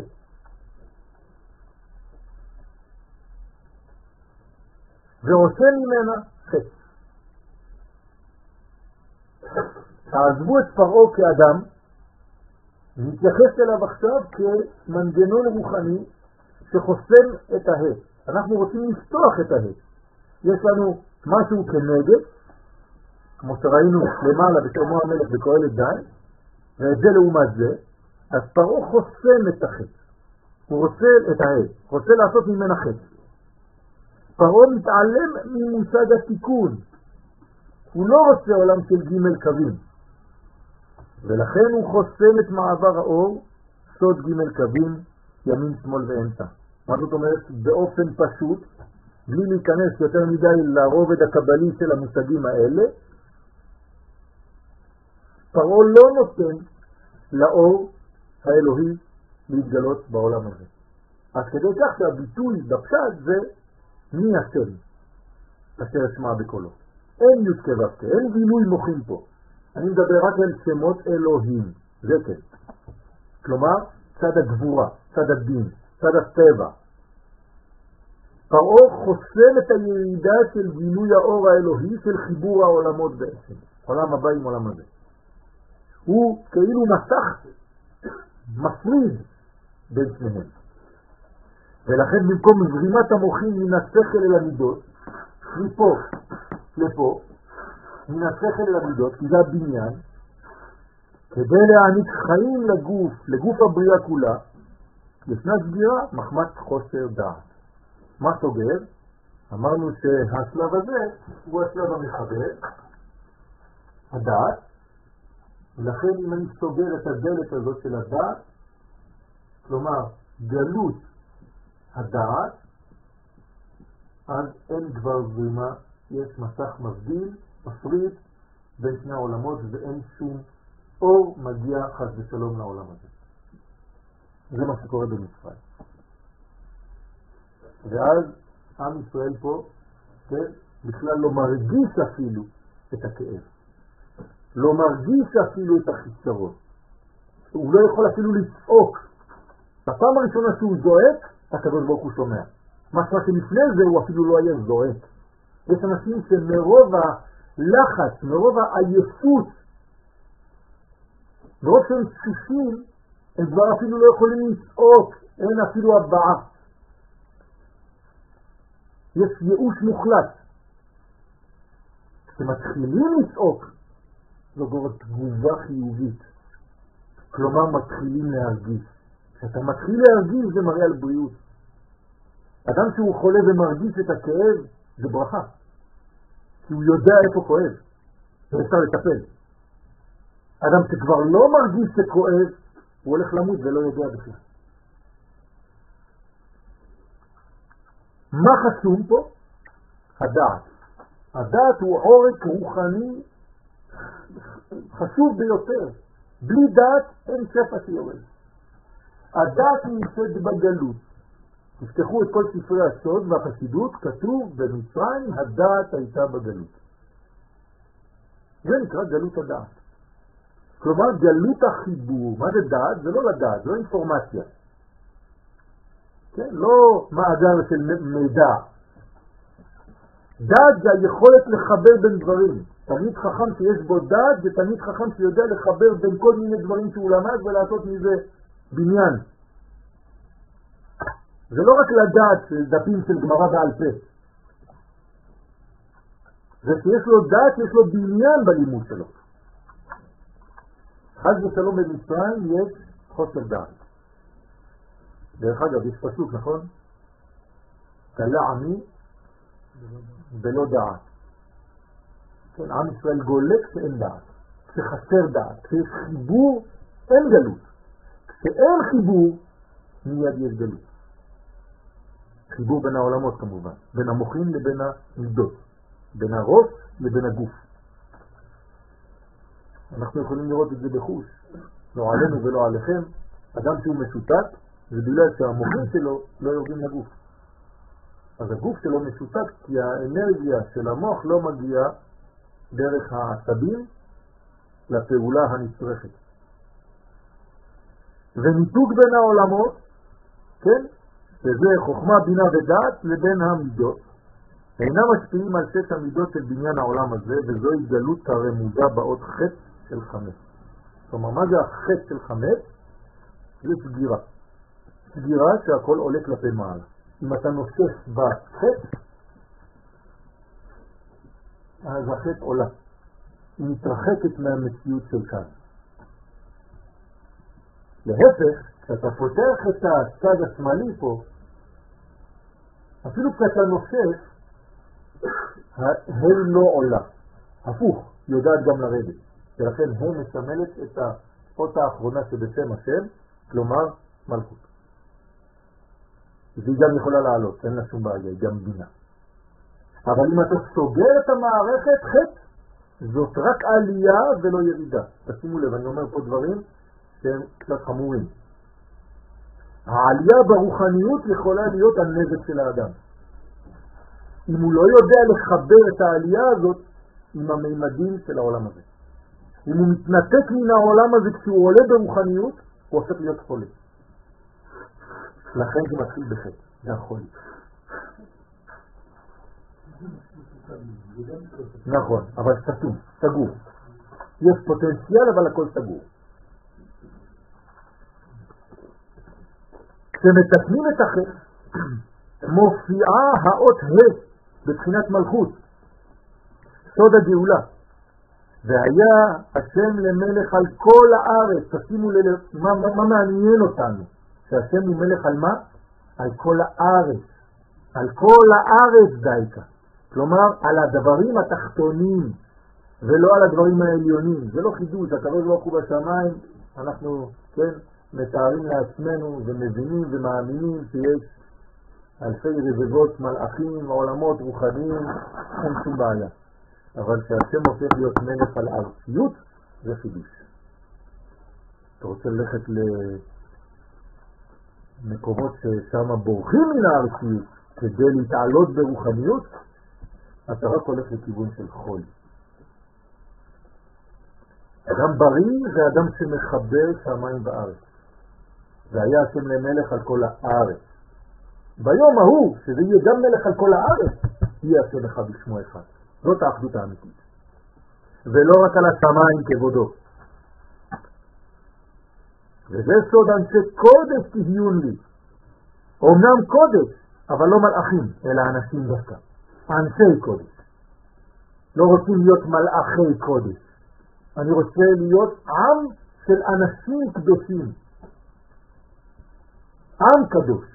ועושה ממנה חטא. תעזבו את פרעה כאדם, נתייחס אליו עכשיו כמנגנון רוחני שחוסם את הה. אנחנו רוצים לפתוח את הה. יש לנו משהו כנגד, כמו שראינו למעלה בשלמה המלך וקהלת די, ואת זה לעומת זה, אז פרעה חוסם את החטא. הוא רוצה את הה, רוצה לעשות ממנה חטא. פרעה מתעלם ממושג התיקון. הוא לא רוצה עולם של ג' קווים. ולכן הוא חוסם את מעבר האור, סוד ג' קווים, ימין, שמאל ואמצע. מה זאת אומרת? באופן פשוט, בלי להיכנס יותר מדי לרובד הקבלי של המושגים האלה, פרעה לא נותן לאור האלוהי להתגלות בעולם הזה. אז כדי כך שהביטוי בפשט זה מי השם אשר אשמע בקולו. אין י' כו' אין גילוי מוחין פה. אני מדבר רק על שמות אלוהים, זה כן. כלומר, צד הגבורה, צד הדין, צד הטבע. פרעה חוסם את הירידה של גילוי האור האלוהי של חיבור העולמות בעצם. עולם הבא עם עולם הזה. הוא כאילו מסך מפריד בין שניהם. ולכן במקום זרימת המוחים מן השכל אל המידות, מפה לפה, מן השכל אל המידות, כי זה הבניין, כדי להעניק חיים לגוף, לגוף הבריאה כולה, ישנה סגירה מחמת חוסר דעת. מה סוגר? אמרנו שהשלב הזה הוא השלב המחבר, הדעת, ולכן אם אני סוגר את הדלת הזאת של הדעת, כלומר גלות הדעת, אז אין כבר זרימה, יש מסך מבדיל, מפריד בין שני העולמות ואין שום אור מגיע חס ושלום לעולם הזה. זה מה שקורה במצרים. ואז עם ישראל פה, כן, בכלל לא מרגיש אפילו את הכאב. לא מרגיש אפילו את החיסרון. הוא לא יכול אפילו לצעוק. בפעם הראשונה שהוא זועק, הקדוש ברוך הוא שומע. משמע שלפני זה הוא אפילו לא היה זועק. יש אנשים שמרוב הלחץ, מרוב העייפות, מרוב שהם תשושים, הם כבר אפילו לא יכולים לצעוק, אין אפילו הבעה. יש ייאוש מוחלט. כשמתחילים לצעוק, זו כבר תגובה חיובית. כלומר, מתחילים להרגיש. כשאתה מתחיל להרגיש, זה מראה על בריאות. אדם שהוא חולה ומרגיש את הכאב, זה ברכה. כי הוא יודע איפה כואב, ואפשר לטפל. אדם שכבר לא מרגיש שכואב, הוא הולך למות ולא יודע בכלל. מה חשוב פה? הדעת. הדעת הוא עורק רוחני חשוב ביותר. בלי דעת אין שפע שיורד. הדעת נמצאת בגלות. תפתחו את כל ספרי הסוד והחסידות, כתוב במצרים הדעת הייתה בגלות. זה נקרא גלות הדעת. כלומר גלות החיבור. מה זה דעת? זה לא לדעת, זה לא אינפורמציה. כן? לא מאגר של מידע. דעת זה היכולת לחבר בין דברים. תלמיד חכם שיש בו דעת זה תלמיד חכם שיודע לחבר בין כל מיני דברים שהוא למד ולעשות מזה בניין. זה לא רק לדעת דפים של גמרא בעל פה. זה שיש לו דעת, יש לו בניין בלימוד שלו. חס ושלום במצרים יש חוסר דעת. דרך אגב, יש פסוק, נכון? קלה עמי בלא דעת. כן, עם ישראל גולה כשאין דעת. כשחסר דעת. כשיש חיבור, אין גלות. כשאין חיבור, מיד יש גלות. חיבור בין העולמות כמובן. בין המוחים לבין המידות. בין הראש לבין הגוף. אנחנו יכולים לראות את זה בחוש. לא עלינו ולא עליכם. אדם שהוא משותק, זה בגלל שהמוחים שלו לא יורדים לגוף. אז הגוף שלו משותק כי האנרגיה של המוח לא מגיעה דרך העצבים לפעולה הנצרכת. וניתוק בין העולמות, כן? שזה חוכמה, בינה ודעת לבין המידות. אינם משפיעים על שש המידות של בניין העולם הזה, וזו התגלות הרמודה באות חטא של חמץ. זאת אומרת, מה זה החטא של חמץ? זה סגירה. סגירה שהכל עולה כלפי מעלה. אם אתה נוסף בחטא, אז החטא עולה. היא מתרחקת מהמציאות של כאן. להפך, כשאתה פותח את הצד השמאלי פה, אפילו כשאתה נוסף, היא לא עולה. הפוך, יודעת גם לרדת. ולכן היא מסמלת את האות האחרונה שבשם השם, כלומר מלכות. והיא גם יכולה לעלות, אין לה שום בעיה, היא גם בינה. אבל אם אתה סוגר את המערכת, חטא, זאת רק עלייה ולא ירידה. תשימו לב, אני אומר פה דברים שהם קצת חמורים. העלייה ברוחניות יכולה להיות הנזק של האדם. אם הוא לא יודע לחבר את העלייה הזאת עם המימדים של העולם הזה. אם הוא מתנתק מן העולם הזה כשהוא עולה ברוחניות, הוא הופך להיות חולה. לכן זה מתחיל בחטא, זה החולי. נכון, אבל סתום, סגור. יש פוטנציאל אבל הכל סגור. כשמתקנים את החטא, מופיעה האות ה' בבחינת מלכות, סוד הגאולה. והיה השם למלך על כל הארץ. תשימו לב, מה, מה מעניין אותנו? שהשם הוא מלך על מה? על כל הארץ. על כל הארץ דייקה. כלומר, על הדברים התחתונים, ולא על הדברים העליונים. זה לא חידוש, הקדוש ברוך הוא בשמיים, אנחנו, כן, מתארים לעצמנו ומבינים ומאמינים שיש אלפי רבבות מלאכים, עולמות רוחניים, אין שום בעיה. אבל כשהשם הופך להיות מלך על ארציות, זה חידוש. אתה רוצה ללכת למקומות ששם בורחים מן הארציות כדי להתעלות ברוחניות, אתה רק הולך לכיוון של חול. אדם בריא זה אדם שמחבר שמיים בארץ. והיה השם למלך על כל הארץ. ביום ההוא, שזה יהיה גם מלך על כל הארץ, יהיה השם אחד בשמו אחד. זאת האחדות האמיתית. ולא רק על השמיים כבודו. וזה סוד אנשי קודש תהיון לי. אומנם קודש, אבל לא מלאכים, אלא אנשים דווקא. אנשי קודש. לא רוצים להיות מלאכי קודש. אני רוצה להיות עם של אנשים קדושים. עם קדוש.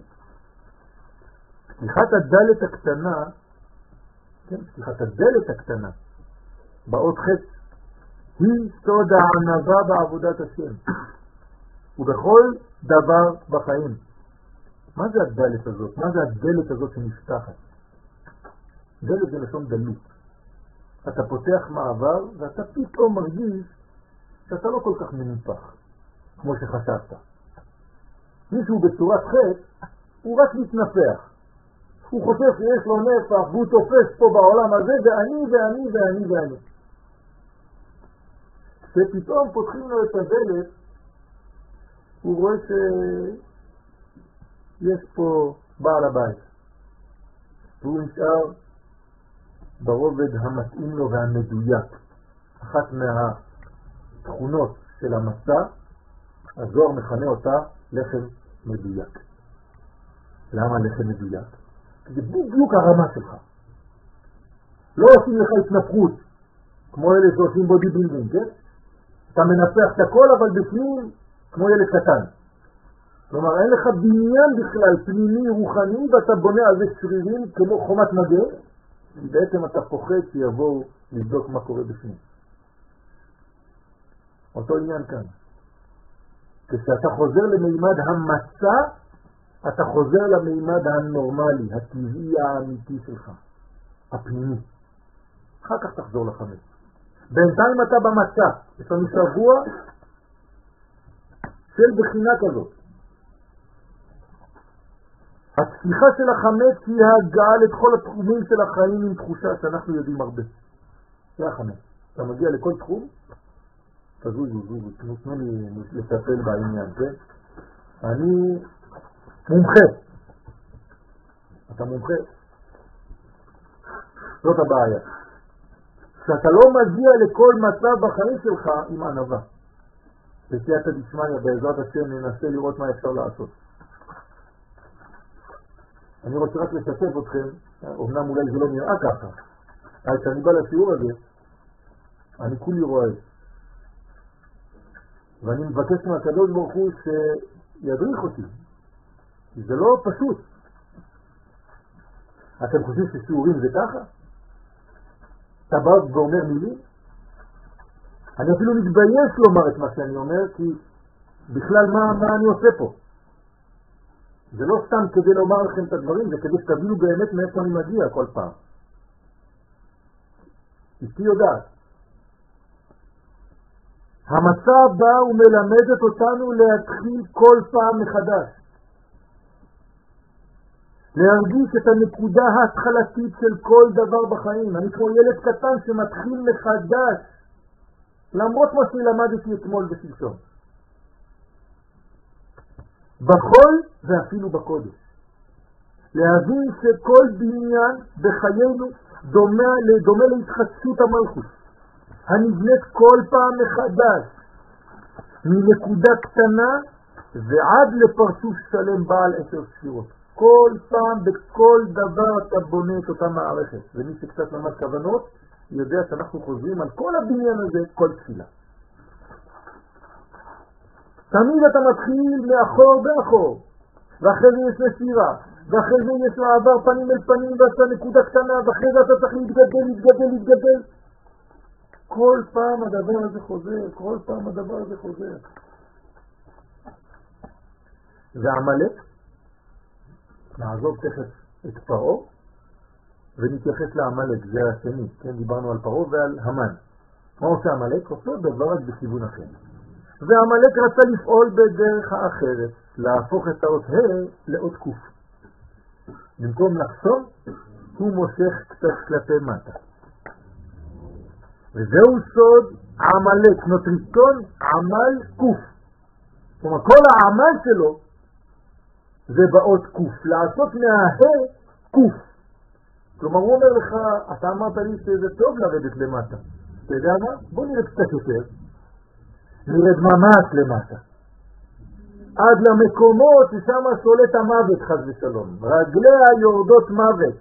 פתיחת הדלת הקטנה, כן, פתיחת הדלת הקטנה, באות חץ, היא סוד הענבה בעבודת השם. ובכל דבר בחיים. מה זה הדלת הזאת? מה זה הדלת הזאת שנפתחת? דלת זה לשון דלות. אתה פותח מעבר ואתה פתאום מרגיש שאתה לא כל כך מנופח, כמו שחשבת. מישהו בצורת חץ, הוא רק מתנפח. הוא חושב שיש לו נפח והוא תופס פה בעולם הזה ואני ואני ואני ואני. כשפתאום פותחים לו את הדלת, הוא רואה שיש פה בעל הבית. והוא נשאר ברובד המתאים לו והמדויק. אחת מהתכונות של המסע, הזוהר מכנה אותה לחם מדויק. למה לחם מדויק? זה בדיוק הרמה שלך. לא עושים לך התנפחות, כמו אלה שעושים בודי בילדינג, כן? אתה מנפח את הכל, אבל בפנים כמו ילד קטן. כלומר, אין לך בניין בכלל פנימי רוחני, ואתה בונה על זה שרירים כמו חומת מגן, כי בעצם אתה פוחד שיבואו לבדוק מה קורה בפנים. אותו עניין כאן. כשאתה חוזר למימד המצע, אתה חוזר למימד הנורמלי, הטבעי האמיתי שלך, הפנימי. אחר כך תחזור לחמש. בינתיים אתה במצע. יש לנו שבוע של בחינה כזאת. הפתיחה של החמץ היא ההגעה לכל התחומים של החיים עם תחושה שאנחנו יודעים הרבה. זה החמץ. אתה מגיע לכל תחום, תזוזו, זוזו, תנו לי לטפל בעניין, כן? אני מומחה. אתה מומחה. זאת הבעיה. שאתה לא מגיע לכל מצב בחיים שלך עם ענווה. בסייעתא דשמיא, בעזרת השם, ננסה לראות מה אפשר לעשות. אני רוצה רק לשתף אתכם, אמנם אולי זה לא נראה ככה, אבל כשאני בא לשיעור הזה, אני כולי רואה. ואני מבקש מהקדוש ברוך הוא שידריך אותי. זה לא פשוט. אתם חושבים ששיעורים זה ככה? אתה בא ואומר מילים? אני אפילו מתבייש לומר את מה שאני אומר, כי בכלל מה, מה אני עושה פה? זה לא סתם כדי לומר לכם את הדברים, זה כדי שתבינו באמת מאיפה אני מגיע כל פעם. אשתי יודעת. המצב בא ומלמדת אותנו להתחיל כל פעם מחדש. להרגיש את הנקודה ההתחלתית של כל דבר בחיים. אני כמו ילד קטן שמתחיל מחדש, למרות מה שלמדתי אתמול ושלשום. בחול ואפילו בקודש. להבין שכל בניין בחיינו דומה, דומה להתחדשות המלכות. הנבנית כל פעם מחדש. מנקודה קטנה ועד לפרצוף שלם בעל עשר ספירות. כל פעם בכל דבר אתה בונה את אותה מערכת. ומי שקצת למד כוונות יודע שאנחנו חוזרים על כל הבניין הזה כל תפילה. תמיד אתה מתחיל מאחור באחור, ואחרי זה יש נסירה, ואחרי זה יש מעבר פנים אל פנים ואתה נקודה קטנה, ואחרי זה אתה צריך להתגדל, להתגדל, להתגדל. כל פעם הדבר הזה חוזר, כל פעם הדבר הזה חוזר. זה עמלק. נעזוב תכף את פרעה ונתייחס לעמלק, זה השני, כן, דיברנו על פרעה ועל המן. מה עושה עמלק? עושה דבר רק בכיוון אחר. והעמלק רצה לפעול בדרך האחרת, להפוך את האות ה' לאות קוף. במקום לחסום, הוא מושך קצת כלפי מטה. וזהו סוד עמלק, נוטריטון עמל קוף. זאת אומרת, כל העמל שלו זה באות קוף, לעשות מהה קוף. כלומר הוא אומר לך, אתה אמרת לי שזה טוב לרדת למטה, אתה יודע מה? בוא נרד קצת יותר, נרד ממש למטה, עד למקומות ששם שולט המוות חס ושלום, רגליה יורדות מוות.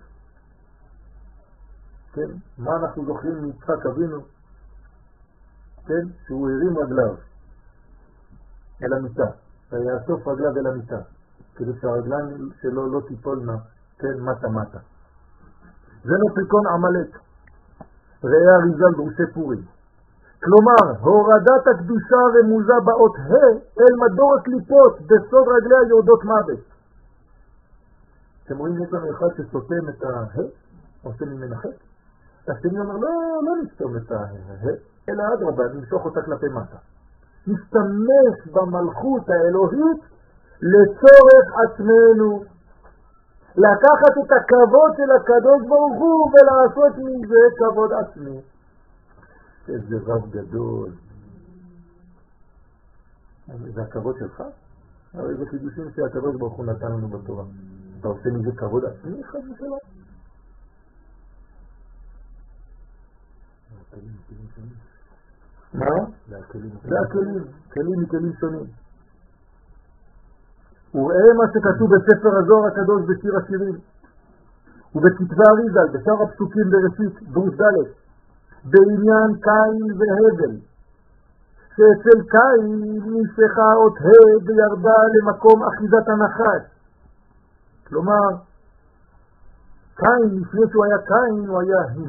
כן? מה אנחנו זוכרים מיצחק אבינו? כן? שהוא הרים רגליו אל המיטה, ויאסוף רגליו אל המיטה, כדי שהרגליים שלו לא תיפולנה, כן, מטה מטה. זה נופיקון עמלק, ראה אריזל דרושי פורים. כלומר, הורדת הקדושה רמוזה באות ה' אל מדור הקליפות, בסוד רגליה יורדות מוות. אתם רואים, יש לנו אחד שסותם את הה, עושה ממנה חטא. השני אומר, לא, לא נסתום את הה, אלא אדרבה, נמשוך אותה כלפי מטה. נשתמש במלכות האלוהית לצורך עצמנו. לקחת את הכבוד של הקדוש ברוך הוא ולעשות מזה כבוד עצמי. איזה רב גדול. זה הכבוד שלך? הרי זה חידושים שהקדוש ברוך הוא נתן לנו בתורה. אתה עושה מזה כבוד עצמי? אחד משלה. מה? זה הכלים. זה הכלים. כלים מכלים שונים. וראה מה שכתוב בספר הזוהר הקדוש בשיר השירים ובכתבי אריזל בשאר הפסוקים בראשית דרוש ד' בעניין קין והבל, שאצל קין נשכה אות ה' וירדה למקום אחיזת הנחש. כלומר קין לפני שהוא היה קין הוא היה הים,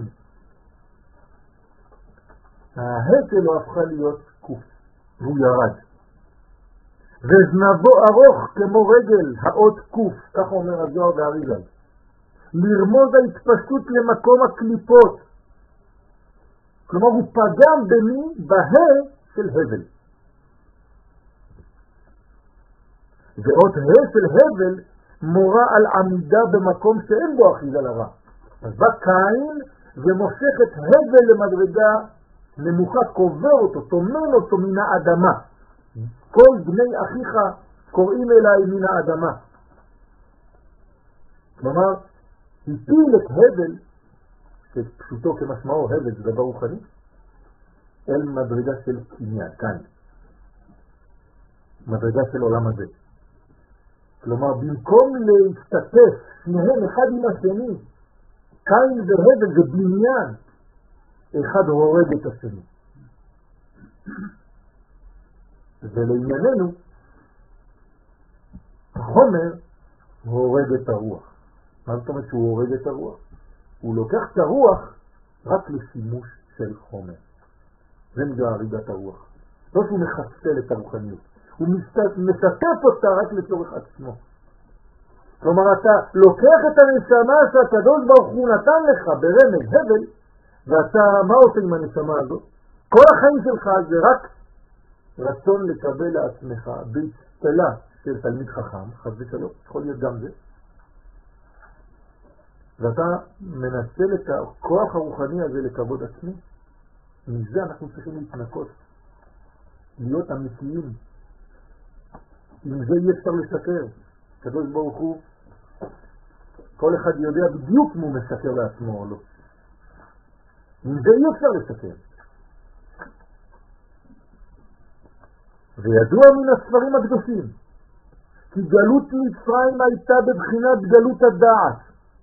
הה' שלו הפכה להיות קוף והוא ירד, וזנבו ארוך כמו רגל האות קוף, כך אומר הזוהר באריזל, לרמוז ההתפשטות למקום הקליפות. כלומר הוא פגם במי? בה' של הבל. ואות ה' של הבל מורה על עמידה במקום שאין בו אחיזה לרע. אז בא קין ומושך את הבל למדרגה נמוכה, קובר אותו, תומן אותו מן האדמה. כל בני אחיך קוראים אליי מן האדמה. כלומר, הפיל את הבל, שפשוטו כמשמעו הבל, זה דבר רוחני, אל מדרגה של קניין, כאן. מדרגה של עולם הזה. כלומר, במקום להשתתף שניהם אחד עם השני, קין והבל זה בניין, אחד הורג את השני. ולענייננו, החומר הורג את הרוח. מה זאת אומרת שהוא הורג את הרוח? הוא לוקח את הרוח רק לשימוש של חומר. זה נקרא הריגת הרוח. לא שהוא מחסל את הרוחניות. הוא משתף אותה רק לצורך עצמו. כלומר, אתה לוקח את הנשמה שהקדוש ברוך הוא נתן לך ברמז הבל, ואתה, מה עושה עם הנשמה הזאת? כל החיים שלך זה רק רצון לקבל לעצמך בהצטלה של תלמיד חכם, חס ושלום, יכול להיות גם זה. ואתה מנצל את הכוח הרוחני הזה לכבוד עצמי. מזה אנחנו צריכים להתנקות, להיות אמיתיים. עם זה אי אפשר לשקר. הקדוש ברוך הוא, כל אחד יודע בדיוק אם הוא משקר לעצמו או לא. עם זה אי אפשר לשקר. וידוע מן הספרים הקדושים כי גלות מצרים הייתה בבחינת גלות הדעת,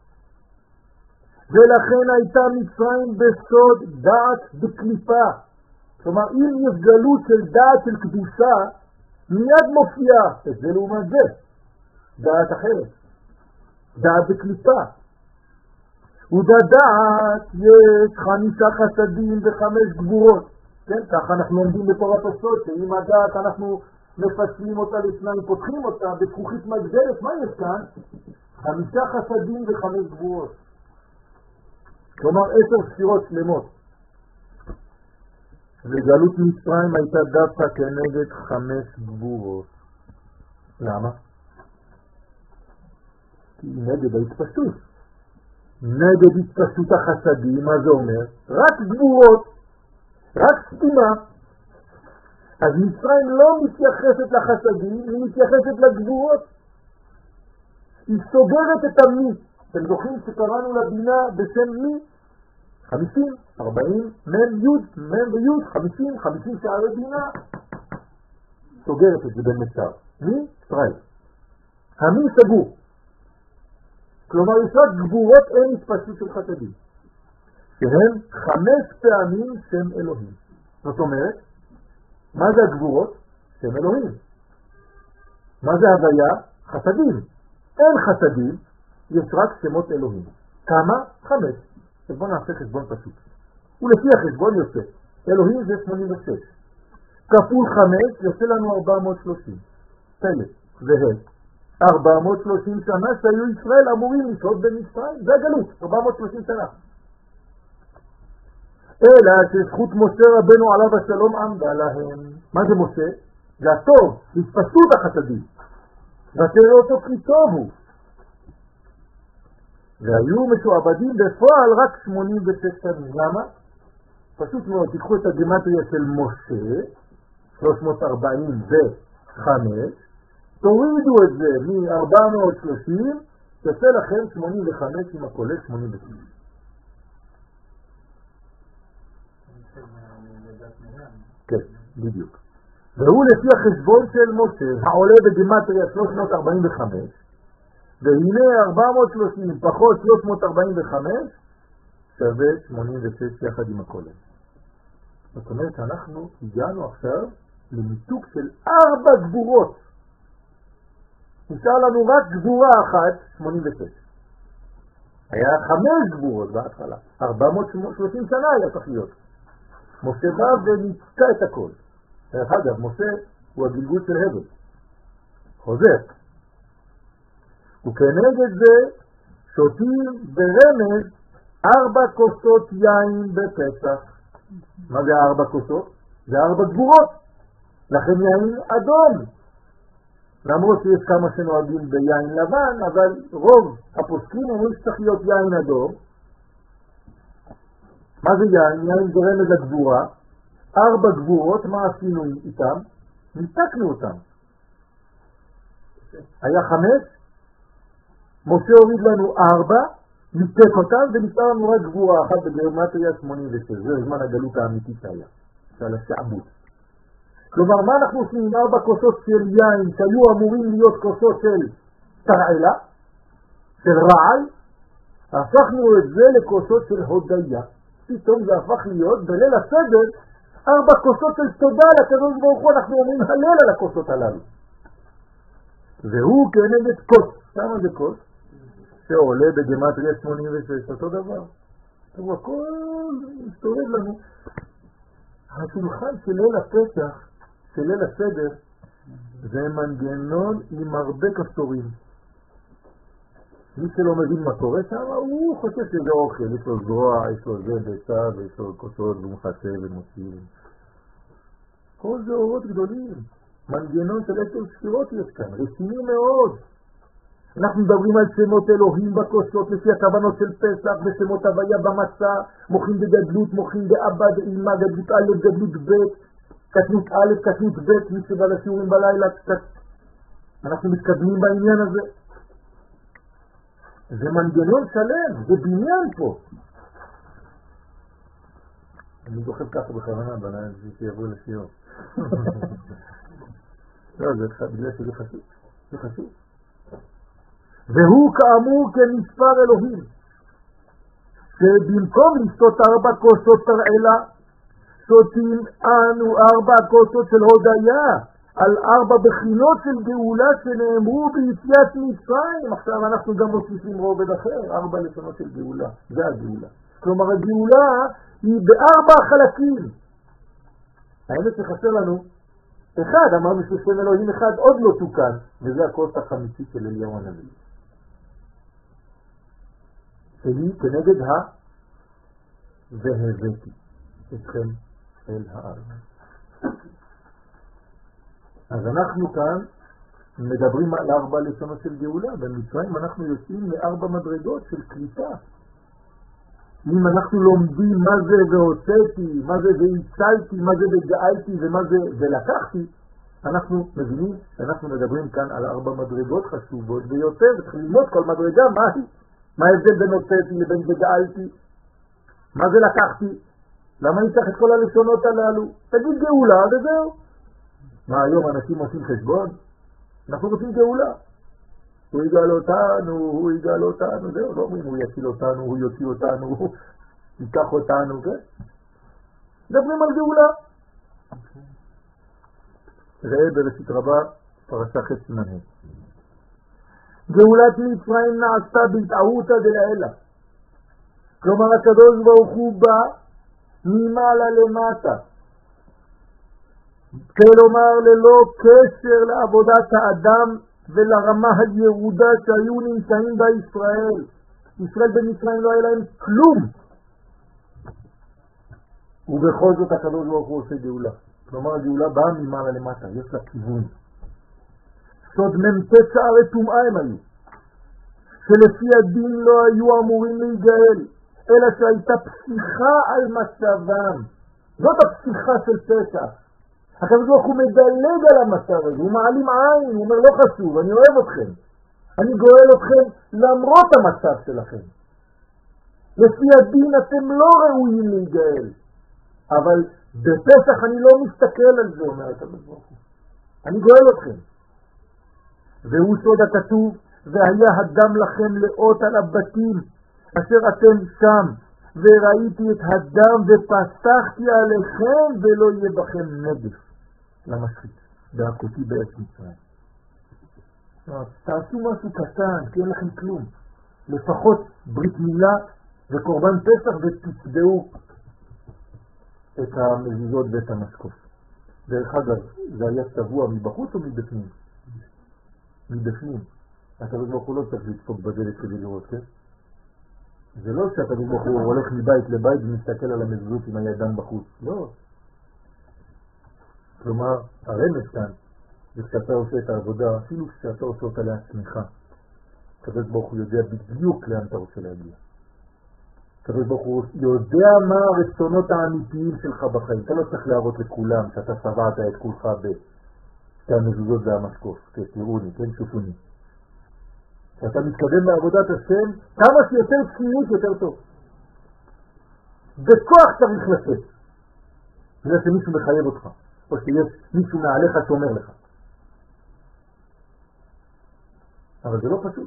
ולכן הייתה מצרים בסוד דעת בקליפה. כלומר, אם יש גלות של דעת של קדושה, מיד מופיעה, את זה לעומת זה, דעת אחרת, דעת בקליפה. ובדעת יש חמישה חסדים וחמש גבורות. כן, ככה אנחנו לומדים בתורת הסוד, שאם הדעת אנחנו מפצלים אותה לשניים, פותחים אותה בזכוכית מגדלת, מה יש כאן? חמישה חסדים וחמש גבורות. כלומר עשר ספירות שלמות. וגלות מצרים הייתה דווקא כנגד חמש גבורות. למה? כי נגד ההתפשטות. נגד התפשטות החסדים, מה זה אומר? רק גבורות, רק סתימה. אז מצרים לא מתייחסת לחסדים, היא מתייחסת לגבורות. היא סוגרת את המי. אתם זוכרים שקראנו לבינה בשם מי? חמישים, ארבעים, מם, יוד, מם ויוד, חמישים, חמישים שערי בינה. סוגרת את זה במצר. מי? ישראל. המי סגור. כלומר, יש רק גבורות אין התפשטות של חסדים. שהן חמש פעמים שם אלוהים. זאת אומרת, מה זה הגבורות? שם אלוהים. מה זה הוויה? חסדים. אין חסדים, יש רק שמות אלוהים. כמה? חמש. אז בואו נעשה חשבון פשוט. ולפי החשבון יוצא. אלוהים זה שמונים ושש. כפול חמש יוצא לנו ארבע מאות ושלושים. פלט. והד. ארבע מאות ושלושים שנה שהיו ישראל אמורים לשהות במצרים. זה הגלות. ארבע מאות ושלושים שנה. אלא שזכות משה רבנו עליו השלום עמדה להם. מה זה משה? זה הטוב, התפשטות החסדים. ותראה אותו כי טוב הוא. והיו משועבדים בפועל רק שמונים ושש שנים. למה? פשוט מאוד, תיקחו את הגימטריה של משה, שלוש מאות וארבעים וחמש, תורידו את זה מ-ארבע מאות ושלושים, תעשה לכם שמונים וחמש עם הכולל שמונים ושש. כן, בדיוק. והוא לפי החשבון של משה, העולה בגימטריה שלוש מאות ארבעים וחמש, והנה ארבע מאות ושלושים פחות שלוש מאות ארבעים וחמש שווה שמונים ושש יחד עם הכולל. זאת אומרת, אנחנו הגענו עכשיו למיתוק של ארבע גבורות. נשאר לנו רק גבורה אחת, שמונים ושש. היה חמש גבורות בהתחלה. ארבע מאות ושלושים שנה היה צריך להיות. משה בא וניתקה את הכל. דרך אגב, משה הוא הגלגול של הבל. חוזר. וכנגד זה שותים ברמז ארבע כוסות יין בפסח. מה זה ארבע כוסות? זה ארבע גבורות. לכן יין אדום. למרות שיש כמה שנוהגים ביין לבן, אבל רוב הפוסקים אומרים שצריך להיות יין אדום. מה זה יין? יין זה רמז הגבורה. ארבע גבורות, מה עשינו איתם? ניתקנו אותם. היה חמש, משה הוריד לנו ארבע, ניתק אותם, ונשאר לנו רק גבורה אחת בגימטריה שמונים ושש. זה זמן הגלות האמיתית שהיה, של השעבוד. כלומר, מה אנחנו עושים עם ארבע כוסות של יין, שהיו אמורים להיות כוסות של תרעלה, של רעל? הפכנו את זה לכוסות של הודיה. פתאום זה הפך להיות בליל הסדר, ארבע כוסות של תודה לקדוש ברוך הוא, אנחנו אומרים הלל על הכוסות הללו. והוא כנגד כוס. כמה זה כוס? שעולה בגימטריה שמונים ושש, אותו דבר. טוב, הכל מסתובב לנו. השולחן של ליל הפסח, של ליל הסדר, זה מנגנון עם הרבה כפתורים. מי שלא מבין מה קורה שם, הוא חושב שזה אוכל, יש לו זרוע, יש לו זה ביצה, ויש לו כוסות, והוא מחסה ומוציא. כל זה אורות גדולים. מנגנון של עשר ספירות יש כאן, רציני מאוד. אנחנו מדברים על שמות אלוהים בכוסות, לפי הכוונות של פסח, ושמות הוויה במצה, מוחים בגדלות, מוחים באבא, באמא, גדלות א', גדלות ב', קטנות א', קטנות ב', מי שבא לשיעורים בלילה, אנחנו מתקדמים בעניין הזה. זה מנגנון שלם, זה בניין פה. אני זוכר ככה בכוונה, בנה, שיבוא לשיעור. לא, זה בגלל שזה חשוב. זה חשוב. והוא כאמור כמספר אלוהים, שבמקום לשתות ארבע כוסות תרעלה, שותים אנו ארבע כוסות של הודיה, על ארבע בחינות של גאולה שנאמרו ביציאת מצרים. עכשיו אנחנו גם מוסיפים רובד אחר, ארבע לשונות של גאולה. זה הגאולה. כלומר, הגאולה היא בארבע חלקים. האמת שחסר לנו אחד, אמרנו ששם אלוהים אחד עוד לא תוקן, וזה הכוס החמישית של אליהו הנביא. שלי כנגד ה והבאתי אתכם אל הארץ. אז אנחנו כאן מדברים על ארבע לשונות של גאולה. במצרים אנחנו יוצאים מארבע מדרגות של קליטה. אם אנחנו לומדים מה זה והוצאתי, מה זה והצלתי, מה זה וגאלתי ומה זה ולקחתי, אנחנו מבינים שאנחנו מדברים כאן על ארבע מדרגות חשובות ביותר, וצריך ללמוד כל מדרגה מה היא. מה ההבדל בין הוצאתי לבין וגאלתי? מה זה לקחתי? למה אני צריך את כל הלשונות הללו? תגיד גאולה וזהו. מה היום אנשים עושים חשבון? אנחנו רוצים גאולה. הוא יגאל אותנו, הוא יגאל אותנו, זהו, לא אומרים הוא יציל אותנו, הוא יוציא אותנו, הוא ייקח אותנו, כן? מדברים על גאולה. ראה בראשית רבה, פרשה ח' סימן ה'. גאולת מצרים נעשתה בהתערותא דלעילא. כלומר הקדוש ברוך הוא בא ממעלה למטה. כלומר ללא קשר לעבודת האדם ולרמה הירודה שהיו נמצאים בה ישראל. ישראל במצרים לא היה להם כלום. ובכל זאת הקדוש ברוך הוא עושה גאולה. כלומר הגאולה באה ממעלה למטה, יש לה כיוון. סוד ממתת שערי טומאה הם היו, שלפי הדין לא היו אמורים להיגאל, אלא שהייתה פסיכה על מצבם. זאת הפסיכה של פסח. הקדוש ברוך הוא מדלג על המצב הזה, הוא מעלים עין, הוא אומר לא חשוב, אני אוהב אתכם, אני גואל אתכם למרות המצב שלכם. לפי הדין אתם לא ראויים להיגאל, אבל בפסח אני לא מסתכל על זה, אומר הקדוש ברוך הוא, אני גואל אתכם. והוא סוד הכתוב, והיה הדם לכם לאות על הבתים אשר אתם שם, וראיתי את הדם ופסחתי עליכם ולא יהיה בכם נגף למשחית בהכותי בארץ מצרים. תעשו משהו קטן, כי אין לכם כלום, לפחות ברית מילה וקורבן פסח ותצבעו את המזוזות ואת המשקוף. דרך אגב, זה היה צבוע מבחוץ או מבפנים? מבפנים. הקדוש ברוך הוא לא צריך לדפוק בדלת כדי לראות, כן? זה לא שהקדוש ברוך הוא הולך מבית לבית ומסתכל על המזוזות עם הידיים בחוץ. לא. כלומר, הרמז כאן, זה כשאתה עושה את העבודה, אפילו כשאתה עושה אותה לעצמך. הקדוש ברוך הוא יודע בדיוק לאן אתה רוצה להגיע. הקדוש ברוך הוא יודע מה הרצונות האמיתיים שלך בחיים. אתה לא צריך להראות לכולם שאתה שבעת את כולך בשתי המזוזות והמשקוף. כן, תראוני, כן, שופוני. כשאתה מתקדם בעבודת השם, כמה שיותר צניעות יותר טוב. בכוח צריך לצאת. זה שמישהו מחייב אותך, או שיש מישהו מעליך שאומר לך. אבל זה לא פשוט.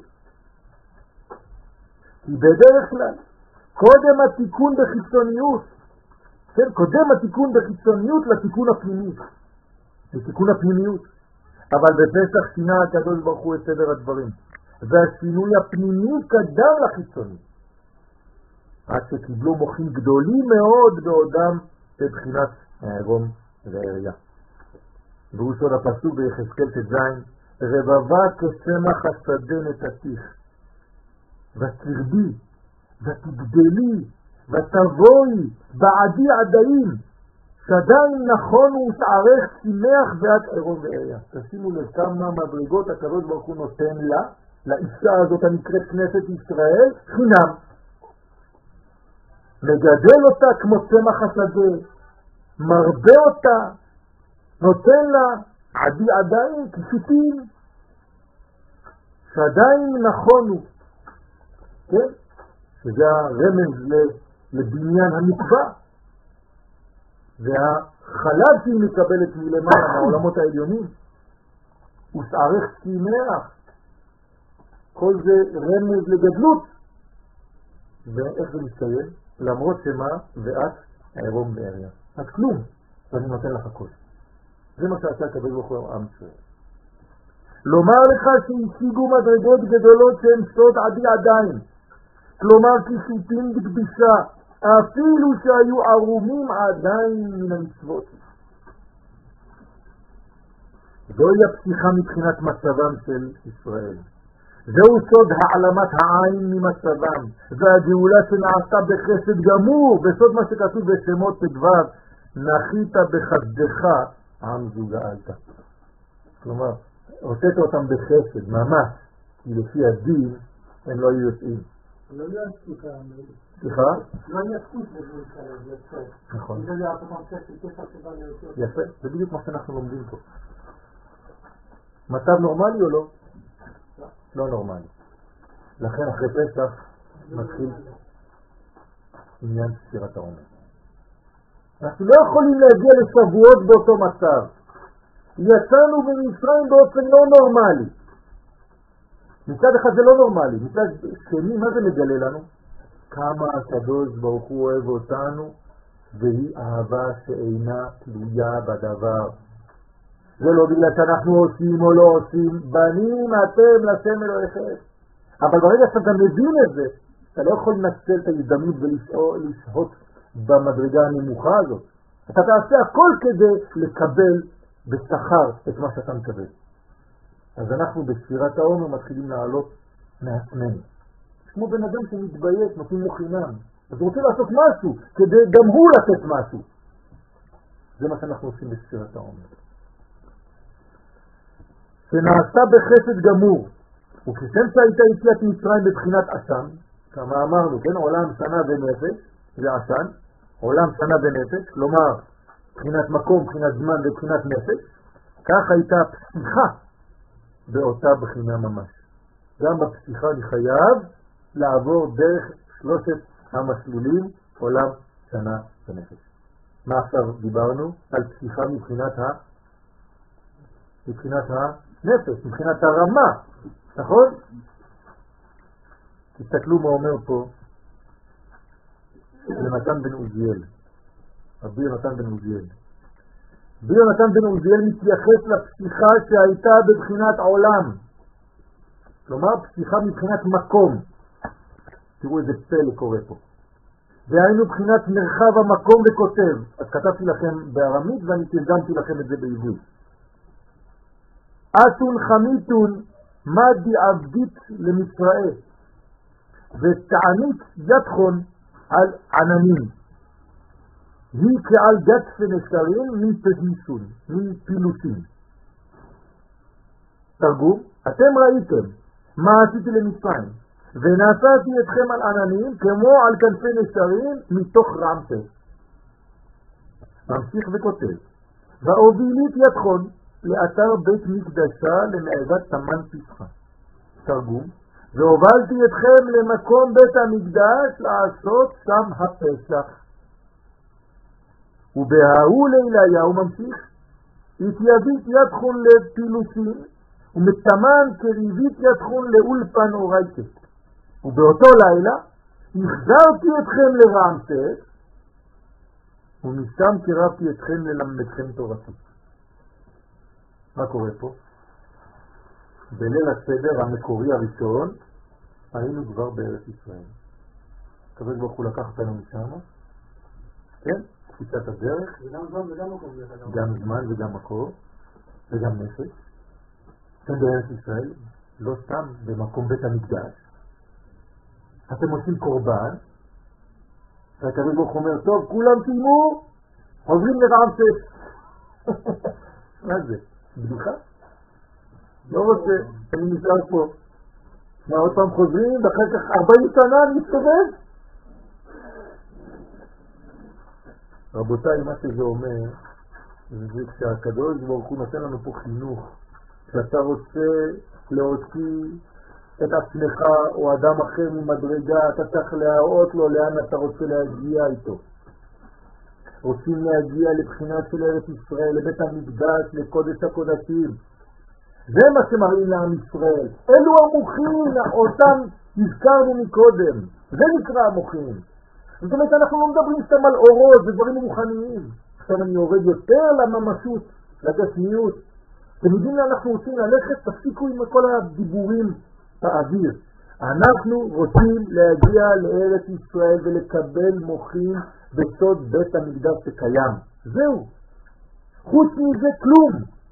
כי בדרך כלל, קודם התיקון בחיצוניות, כן, קודם התיקון בחיצוניות לתיקון הפנימי, לתיקון הפנימיות. אבל בפסח שינה הקדוש ברוך הוא את סדר הדברים. והשינוי הפנימי קדם לחיצוני. עד שקיבלו מוחים גדולים מאוד בעודם בבחינת הערום והעריה. והוא סוד הפסוק ביחזקאל ט"ז, רבבה כשמח השדה נתתיך, ותרבי, ותגדלי, ותבואי, בעדי עדיים, שדיים נכון ותערך שמח ועד ערום ועריה. תשימו לב כמה מדרגות הקדוש ברוך הוא נותן לה, לאישה הזאת הנקראת כנסת ישראל, חינם. מגדל אותה כמו צמח השדה, מרבה אותה, נותן לה עדי עדיים כפתים, שדיים נכונו, כן? שזה הרמז לבניין המקווה, והחלב שהיא מקבלת מלמעלה מהעולמות העליונים, ושערך שמח, כל זה רמז לגדלות. ואיך זה מסתיים? למרות שמה ואת הערום בעריה. אז כלום, ואני נותן לך כל. זה מה שעשה הקדוש ברוך הוא עם ישראל. לומר לך שהשיגו מדרגות גדולות שהן סוד עדי עדיין. כלומר כיסופים בקדושה, אפילו שהיו ערומים עדיין מן המצוות. זוהי הפתיחה מבחינת מצבם של ישראל. זהו סוד העלמת העין ממצבם, והגאולה שנעשתה בחסד גמור, בסוד מה שכתוב בשמות ט"ו, נחית בחסדך עם זו גאלת. כלומר, הוצאת אותם בחסד, ממש, כי לפי הדין הם לא היו יוצאים. לא יעשו כאן. סליחה? לא יעשו כאן. נכון. יפה, זה בדיוק מה שאנחנו לומדים פה. מצב נורמלי או לא? לא נורמלי. לכן אחרי פסח מתחיל עניין ספירת העומר. אנחנו לא יכולים להגיע לשבועות באותו מצב. יצאנו במצרים באופן לא נורמלי. מצד אחד זה לא נורמלי, מצד שני מה זה מגלה לנו? כמה הקדוש ברוך הוא אוהב אותנו, והיא אהבה שאינה תלויה בדבר. זה לא בגלל שאנחנו עושים או לא עושים, בנים אתם לשם אלוהיכם. אבל ברגע שאתה מבין את זה, אתה לא יכול לנצל את ההזדמנות ולשהות במדרגה הנמוכה הזאת. אתה תעשה הכל כדי לקבל בשכר את מה שאתה מקבל. אז אנחנו בספירת העומר מתחילים לעלות מעצמנו. כמו בן אדם שמתבייש, נותנים לו חינם. אז הוא רוצה לעשות משהו, כדי גם הוא לתת משהו. זה מה שאנחנו עושים בספירת העומר. שנעשה בחסד גמור, וכשם שהייתה יציאת מצרים בבחינת עשן, כמה אמרנו, כן, עולם שנה ונפש, זה עשן, עולם שנה ונפש, כלומר, בחינת מקום, בחינת זמן ובחינת נפש, כך הייתה פסיכה באותה בחינה ממש. גם בפסיכה אני חייב לעבור דרך שלושת המסלולים, עולם שנה ונפש. מה עכשיו דיברנו? על פסיכה מבחינת ה... מבחינת הנפש, מבחינת הרמה, נכון? תסתכלו מה אומר פה יונתן בן עוזיאל, רבי יונתן בן עוזיאל. רבי יונתן בן עוזיאל מתייחס לפסיכה שהייתה בבחינת עולם, כלומר פסיכה מבחינת מקום. תראו איזה פלא קורה פה. והיינו בחינת מרחב המקום וכותב. אז כתבתי לכם בארמית ואני תרגמתי לכם את זה בעברית. אתון חמיתון מדי עבדית למצראה ותענית יתחון על עננים היא כעל גת פנסרים מפדיסון מפילוסים. תרגום, אתם ראיתם מה עשיתי למצרים ונעשיתי אתכם על עננים כמו על כנפי נשרים מתוך רעמסס. ממשיך וכותב והובילית יתחון לאתר בית מקדשה למעדת תמן פסחה. תרגום, והובלתי אתכם למקום בית המקדש לעשות שם הפסח. ובהאו ליליה הוא ממשיך, התייבית יתחון לפילוסים ומתמן קריבית יתחון לאולפן אורייתת. ובאותו לילה החזרתי אתכם לרעמסס ומשם קירבתי אתכם ללמדכם תורתי. מה קורה פה? בליל הסדר המקורי הראשון היינו כבר בארץ ישראל. הקדוש ברוך הוא לקח אותנו משם, כן? תפיסת הדרך, גם זמן וגם מקום, גם זמן וגם מקום וגם נפש. אתם בארץ ישראל, לא סתם במקום בית המקדש. אתם עושים קורבן, והקדוש ברוך הוא אומר, טוב, כולם תימו, עוברים לרעמסס. מה זה? בדיחה? לא רוצה, אני נשאר פה. מה, עוד פעם חוזרים, ואחר כך ארבעים שנה אני מסתובב? רבותיי, מה שזה אומר, זה כשהקדוש ברוך הוא נותן לנו פה חינוך, כשאתה רוצה להוציא את עצמך או אדם אחר ממדרגה, אתה צריך להראות לו לאן אתה רוצה להגיע איתו. רוצים להגיע לבחינה של ארץ ישראל, לבית המקדש, לקודש הקודשים. זה מה שמראים לעם ישראל. אלו המוחים, אותם הזכרנו מקודם. זה נקרא המוחים. זאת אומרת, אנחנו לא מדברים סתם על אורות ודברים רוחניים. עכשיו אני יורד יותר לממשות, לגשמיות. אתם יודעים לאן אנחנו רוצים ללכת? תפסיקו עם כל הדיבורים באוויר. אנחנו רוצים להגיע לארץ ישראל ולקבל מוחים בסוד בית המקדש שקיים. זהו. חוץ מזה כלום.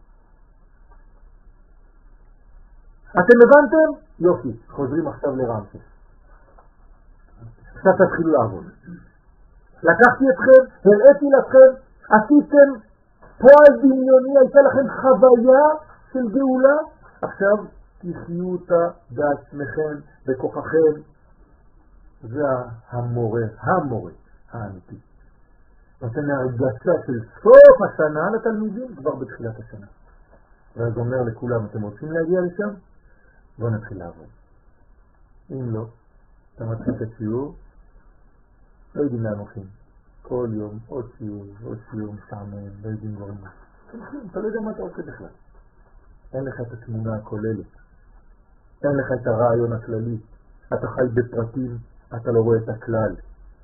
אתם הבנתם? יופי. חוזרים עכשיו לרעמסס. עכשיו תתחילו לעבוד. לקחתי אתכם, הראיתי לכם, עשיתם פועל דמיוני, הייתה לכם חוויה של גאולה. עכשיו תחיו אותה בעצמכם, בכוחכם. זה המורה, המורה האמיתי. נותן הרגשה של סוף השנה לתלמידים כבר בתחילת השנה. ואז אומר לכולם, אתם רוצים להגיע לשם? בואו נתחיל לעבוד. אם לא, אתה מתחיל את השיעור, לא יודעים לאן הולכים. כל יום עוד שיעור, עוד שיעור משעמם, לא יודעים דברים. אתה לא יודע מה אתה עושה בכלל. אין לך את התמונה הכוללת. אין לך את הרעיון הכללי. אתה חי בפרטים, אתה לא רואה את הכלל.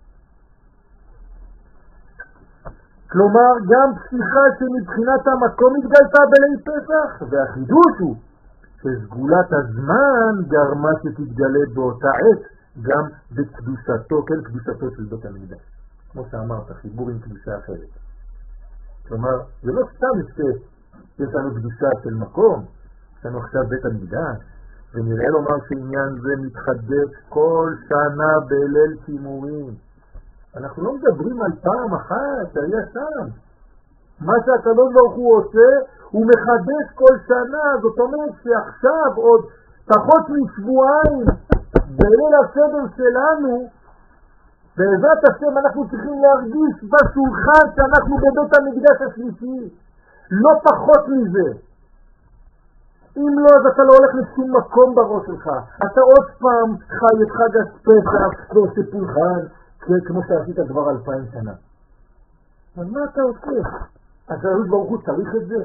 כלומר, גם פסיכה שמבחינת המקום התגלתה בלי פסח, והחידוש הוא שסגולת הזמן גרמה שתתגלה באותה עת גם בקדושתו, כן, קדושתו של בית המקדש. כמו שאמרת, חיבור עם קדושה אחרת. כלומר, זה לא סתם שיש לנו קדושה של מקום, יש לנו עכשיו בית המקדש, ונראה לומר שעניין זה מתחדש כל שנה בליל שימורים. אנחנו לא מדברים על פעם אחת, היה שם. מה שהקדוש ברוך הוא עושה, הוא מחדש כל שנה, זאת אומרת שעכשיו עוד פחות משבועיים, בליל הסדר שלנו, בעזרת השם אנחנו צריכים להרגיש בשולחן שאנחנו בבית המקדש השלישי, לא פחות מזה. אם לא, אז אתה לא הולך לשום מקום בראש שלך. אתה עוד פעם חי את חג הפסח ועושה פולחן, כמו שעשית כבר אלפיים שנה. אז מה אתה עושה? אז הקדוש ברוך הוא צריך את זה?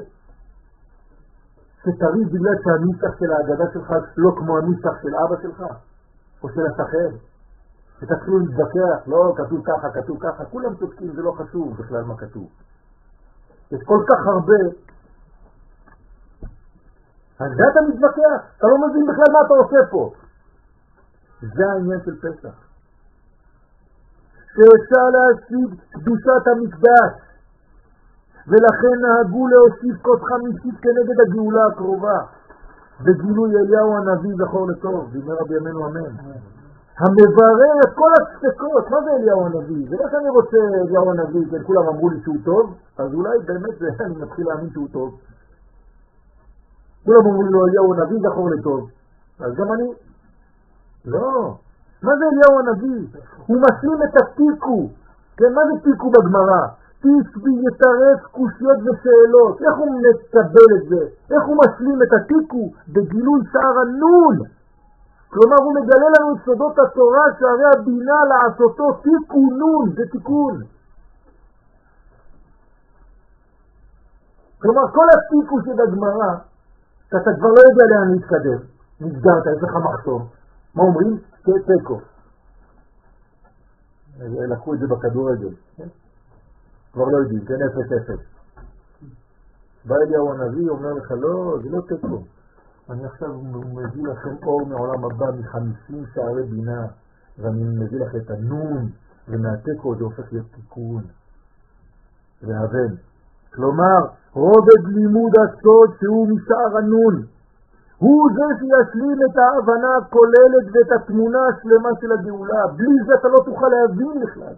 שצריך בגלל שהניסח של ההגדה שלך לא כמו הניסח של אבא שלך? או של השכן? שתתחילו להתווכח, לא, כתוב ככה, כתוב ככה, כולם צודקים, זה לא חשוב בכלל מה כתוב. יש כל כך הרבה, אז זה אתה מתווכח, אתה לא מבין בכלל מה אתה עושה פה. זה העניין של פסח. שאפשר להשיג קדושת המקדש, ולכן נהגו להוסיף כוס חמישית כנגד הגאולה הקרובה, בגילוי אליהו הנביא זכור לטוב, בימי רבי ימינו אמן. המברר את כל הספקות. מה זה אליהו הנביא? זה לא שאני רוצה אליהו הנביא, כן, כולם אמרו לי שהוא טוב, אז אולי באמת זה, אני מתחיל להאמין שהוא טוב. כולם אמרו לי לו אליהו הנביא זכור לטוב, אז גם אני. לא. מה זה אליהו הנביא? הוא משלים את התיקו. כן, מה זה תיקו בגמרא? תשבי יתרס קושיות ושאלות. איך הוא מקבל את זה? איך הוא משלים את התיקו? בגילוי שער הנון. כלומר הוא מגלה לנו את סודות התורה שערי הבינה לעשותו תיקונון, זה תיקון. כלומר כל התיקו של הגמרא, שאתה כבר לא יודע לאן להתקדם, נסגרת, יש לך מחסום. מה אומרים? תיקו. לקחו את זה בכדורגל. כבר לא יודעים, כן, אפס אפס. בא אליהו הנביא, אומר לך, לא, זה לא תיקו. אני עכשיו מביא לכם אור מעולם הבא מחמישים שערי בינה, ואני מביא לכם את הנון, ומהתיקו זה הופך להיות תיקון. והבן. כלומר, רובד לימוד הסוד שהוא משער הנון. הוא זה שישלים את ההבנה הכוללת ואת התמונה השלמה של הגאולה. בלי זה אתה לא תוכל להבין בכלל.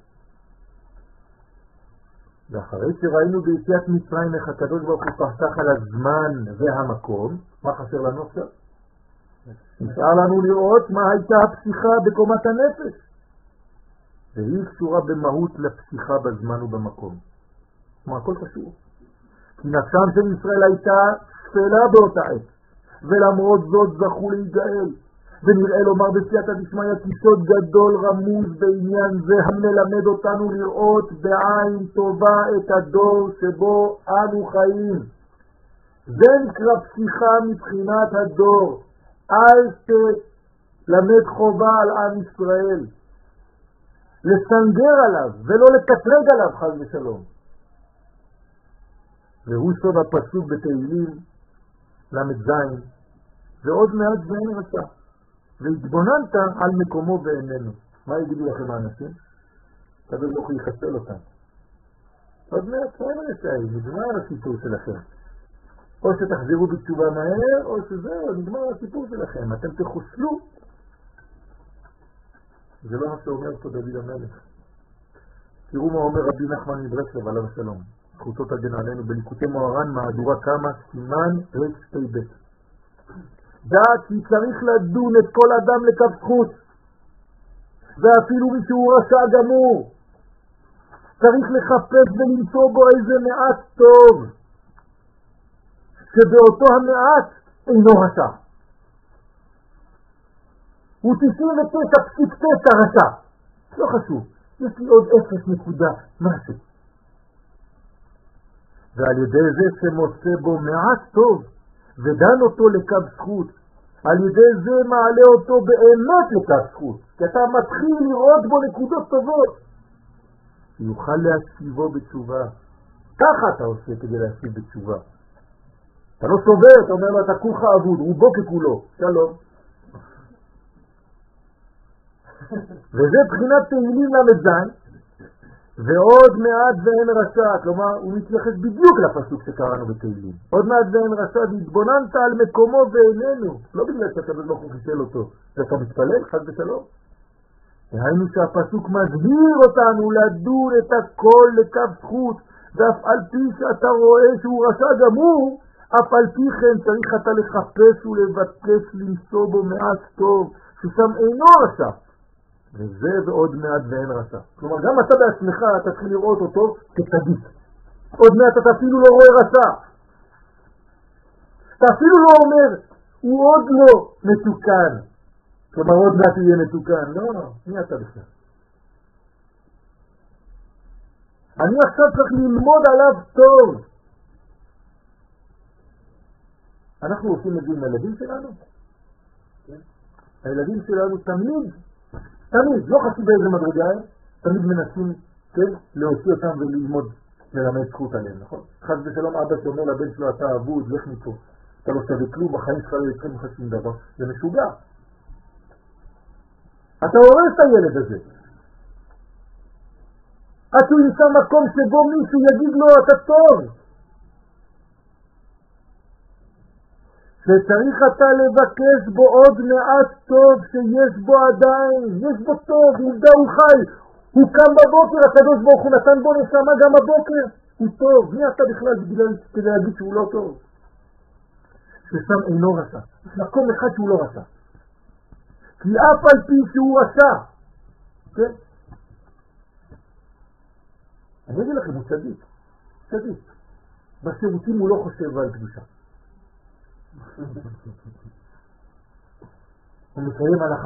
ואחרי שראינו ביציאת מצרים איך הקדוש ברוך הוא פסח על הזמן והמקום, מה חסר לנו עכשיו? נשאר לנו לראות מה הייתה הפסיכה בקומת הנפש. והיא קשורה במהות לפסיכה בזמן ובמקום. מה הכל קשור? כי נפשם של ישראל הייתה שפלה באותה עת, ולמרות זאת זכו להיגאל. ונראה לומר בסייעתא דשמיא כי סוד גדול רמוז בעניין זה המלמד אותנו לראות בעין טובה את הדור שבו אנו חיים. זה נקרא פסיכה מבחינת הדור. אל תלמד חובה על עם ישראל, לסנגר עליו ולא לקטרג עליו חס ושלום. והוא סוד הפסוק בתהילים למד זין, ועוד מעט ואין רצה, והתבוננת על מקומו ואיננו. מה יגידו לכם האנשים? תביא לא יכולים לחסל אותם. עוד מעט ואין רצה, נגמר הסיפור שלכם. או שתחזירו בתשובה מהר, או שזהו, נגמר הסיפור שלכם. אתם תחוסלו. זה לא מה שאומר פה דוד המלך. תראו מה אומר רבי נחמן מברסלב עליו השלום. זכותו תגן עלינו בליקוטי מוהר"ן מהדורה כמה סימן רץ פי בית. דעת כי צריך לדון את כל אדם לכף זכות, ואפילו מי שהוא רשע גמור צריך לחפש ולמצוא בו איזה מעט טוב שבאותו המעט אינו רשע. הוא תשעים ותשע נקודה תשע רשע. לא חשוב, יש לי עוד אפס נקודה משהו. ועל ידי זה שמוצא בו מעט טוב ודן אותו לקו זכות, על ידי זה מעלה אותו באמת לקו זכות, כי אתה מתחיל לראות בו נקודות טובות, יוכל להשיבו בתשובה. ככה אתה עושה כדי להשיב בתשובה. אתה לא סובר, אתה אומר לו אתה כולך אבוד, רובו ככולו, שלום. וזה בחינת תהילים למזן, ועוד מעט ואין רשע, כלומר הוא מתייחס בדיוק לפסוק שקראנו בתהילים. עוד מעט ואין רשע, והתבוננת על מקומו ואיננו, לא בגלל שאתה לא חישל אותו, שאתה מתפלל, חד ושלום. והיינו שהפסוק מזהיר אותנו לדון את הכל לקו זכות, ואף על פי שאתה רואה שהוא רשע גמור, אף על פי כן צריך אתה לחפש ולבקש למצוא בו מעט טוב, ששם אינו רשע. וזה ועוד מעט ואין רשע. כלומר, גם אתה בעצמך תתחיל לראות אותו כצדיק. עוד מעט אתה אפילו לא רואה רשע. אתה אפילו לא אומר, הוא עוד לא מתוקן. כלומר, עוד מעט יהיה מתוקן. לא, מי אתה בכלל? אני עכשיו צריך ללמוד עליו טוב. אנחנו עושים את זה עם הילדים שלנו? הילדים שלנו תמיד תמיד, לא חשוב באיזה מדרגה, תמיד מנסים, כן, להוציא אותם וללמוד, ללמד זכות עליהם, נכון? חס ושלום אבא שאומר לבן שלו, אתה אבוד, לך מפה, אתה לא שווה כלום, בחיים שלך לא יקרה לך שום דבר, זה משוגע. אתה הורס את הילד הזה. עד שהוא ימצא מקום שבו מישהו יגיד לו, אתה טוב. שצריך אתה לבקש בו עוד מעט טוב שיש בו עדיין, יש בו טוב, עובדה הוא חי, הוא קם בבוקר, הקדוש ברוך הוא נתן בו נשמה גם בבוקר, הוא טוב, מי אתה בכלל בגלל כדי להגיד שהוא לא טוב? ששם אינו רשע, יש מקום אחד שהוא לא רשע, כי אף על פי שהוא רשע, כן? אני אגיד לכם, הוא צדיק, צדיק, בשירותים הוא לא חושב על קדושה. הוא מקיים הלכה.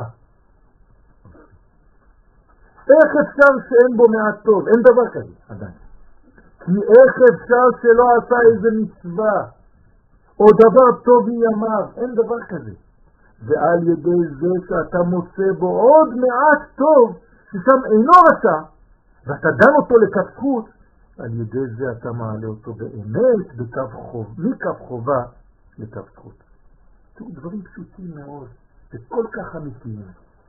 איך אפשר שאין בו מעט טוב? אין דבר כזה עדיין. כי איך אפשר שלא עשה איזה מצווה או דבר טוב מימיו? אין דבר כזה. ועל ידי זה שאתה מוצא בו עוד מעט טוב ששם אינו רשע ואתה דן אותו לקו זכות, על ידי זה אתה מעלה אותו באמת בקו חוב, מקו חובה לקו זכות. תראו, דברים פשוטים מאוד, וכל כך אמיתיים.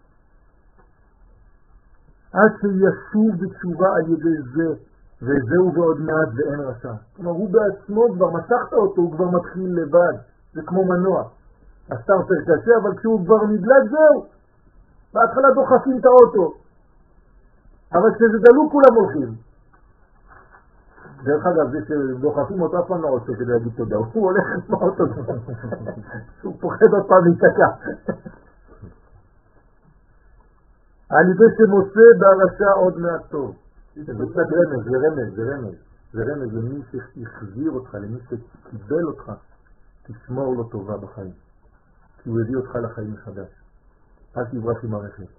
עד שישוב בתשובה על ידי זה, וזהו ועוד מעט ואין רשע. כלומר, הוא בעצמו כבר משכת אותו, הוא כבר מתחיל לבד. זה כמו מנוע. הסטארטר קשה, אבל כשהוא כבר נדלק זהו. בהתחלה דוחפים את האוטו. אבל כשזה דלוק כולם הולכים. דרך אגב, זה שדוחפים אותו אף פעם לא רוצה כדי להגיד תודה, הוא הולך את האוטו, הוא פוחד עוד פעם להתקע. על ידי שמוצא ברשע עוד מעט טוב. זה קצת רמז, זה רמז, זה רמז. זה רמז למי שהחזיר אותך, למי שקיבל אותך, תשמור לו טובה בחיים. כי הוא הביא אותך לחיים מחדש. אל תברח עם הרכב.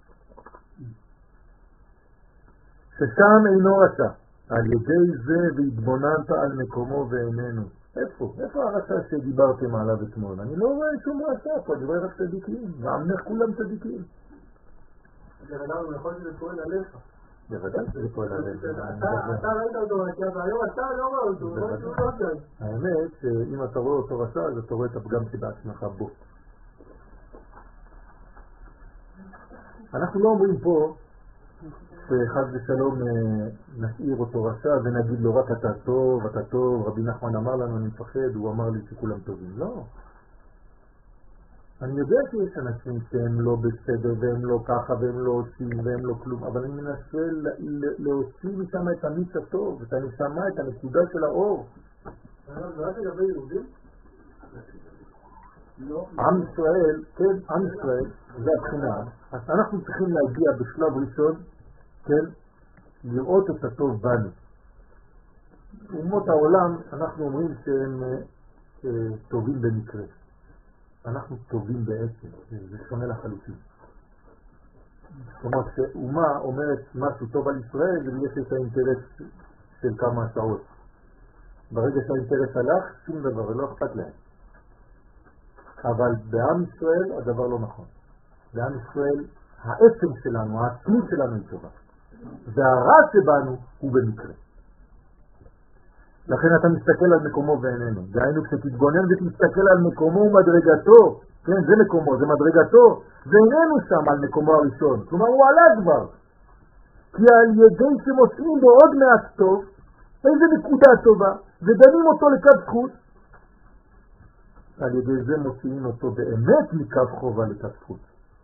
ששם אינו רשע. על ידי זה והתבוננת על מקומו ואיננו. איפה? איפה הרשע שדיברתם עליו אתמול? אני לא רואה שום רשע פה, אני רואה רק צדיקים. ועמך כולם צדיקים. הוא יכול שזה פועל עליך. בוודאי שזה פועל עליך. אתה ראית אותו רשע, והיום אתה לא רואה אותו. האמת שאם אתה רואה אותו רשע, אז אתה רואה את הפגם שבעצמך בו. אנחנו לא אומרים פה שחד ושלום נשאיר אותו רשע ונגיד לו רק אתה טוב, אתה טוב, רבי נחמן אמר לנו אני מפחד, הוא אמר לי שכולם טובים. לא. אני יודע שיש אנשים שהם לא בסדר והם לא ככה והם לא עושים והם לא כלום, אבל אני מנסה להוציא משם את המיץ הטוב, את הנשמה, את הנקודה של האור. זה רק לגבי יהודים? עם ישראל, כן, עם ישראל, זה הבחינה. אז אנחנו צריכים להגיע בשלב ראשון, כן, לראות את הטוב בנו. אומות העולם, אנחנו אומרים שהם אה, טובים במקרה. אנחנו טובים בעצם, זה שונה לחלוטין. זאת אומרת שאומה אומרת משהו טוב על ישראל, זה בגלל שיש האינטרס של כמה שעות. ברגע שהאינטרס הלך, שום דבר, לא אכפת להם. אבל בעם ישראל הדבר לא נכון. בעם ישראל העצם שלנו, העצמות שלנו היא טובה. והרע שבנו הוא במקרה. לכן אתה מסתכל על מקומו ואיננו. דהיינו כשתתבונן ותסתכל על מקומו ומדרגתו, כן, זה מקומו, זה מדרגתו, ואיננו שם על מקומו הראשון. כלומר הוא עלה כבר. כי על ידי שמוצאים בו עוד מעט טוב, איזה נקודה טובה, ודנים אותו לקו זכות, על ידי זה מוציאים אותו באמת מקו חובה לקו זכות.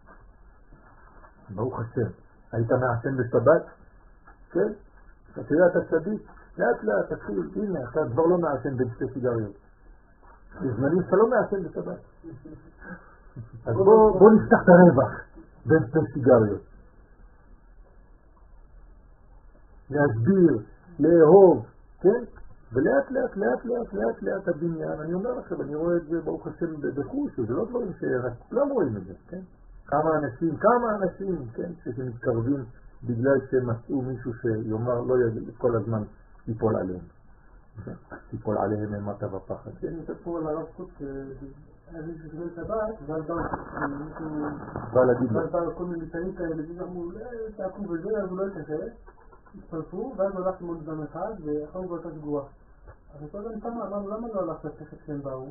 ברוך השם, היית מעשן בשבת? כן? אתה תראה את הצדיק, לאט לאט תתחיל, הנה, אתה כבר לא מעשן בין שתי סיגריות. בזמנים שאתה לא מעשן בשבת. אז בוא, בוא נפתח את הרווח בין שתי סיגריות. להסביר, לאהוב, כן? ולאט לאט לאט לאט לאט לאט הבניין, אני אומר לכם, אני רואה את זה ברוך השם בחוש, זה לא דברים שכולם רואים את זה, כן? כמה אנשים, כמה אנשים, כן, שמתקרבים בגלל שהם מצאו מישהו שיאמר לא יגיד כל הזמן ליפול עליהם. ליפול עליהם אימתה ופחד. כן, אתה פה על הרב חוץ, אני ששבל שבת, ועל דבר, בא להגיד לו. ועל דבר כל מיני תאים כאלה, ואמרו, תעקו בזה, אז הוא לא יקשה, התפלפו, ואז הולך ללמוד דם אחד, ואחרי באותה סגורה. אז אני כל הזמן כמה, אמרנו, למה לא הלכת לצחת כשהם באו?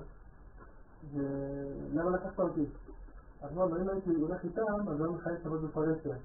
ולמה לקחת אותי? אז אמרנו, אם הייתי הולך איתם, אז לא מחייב לעבוד בפרסיה.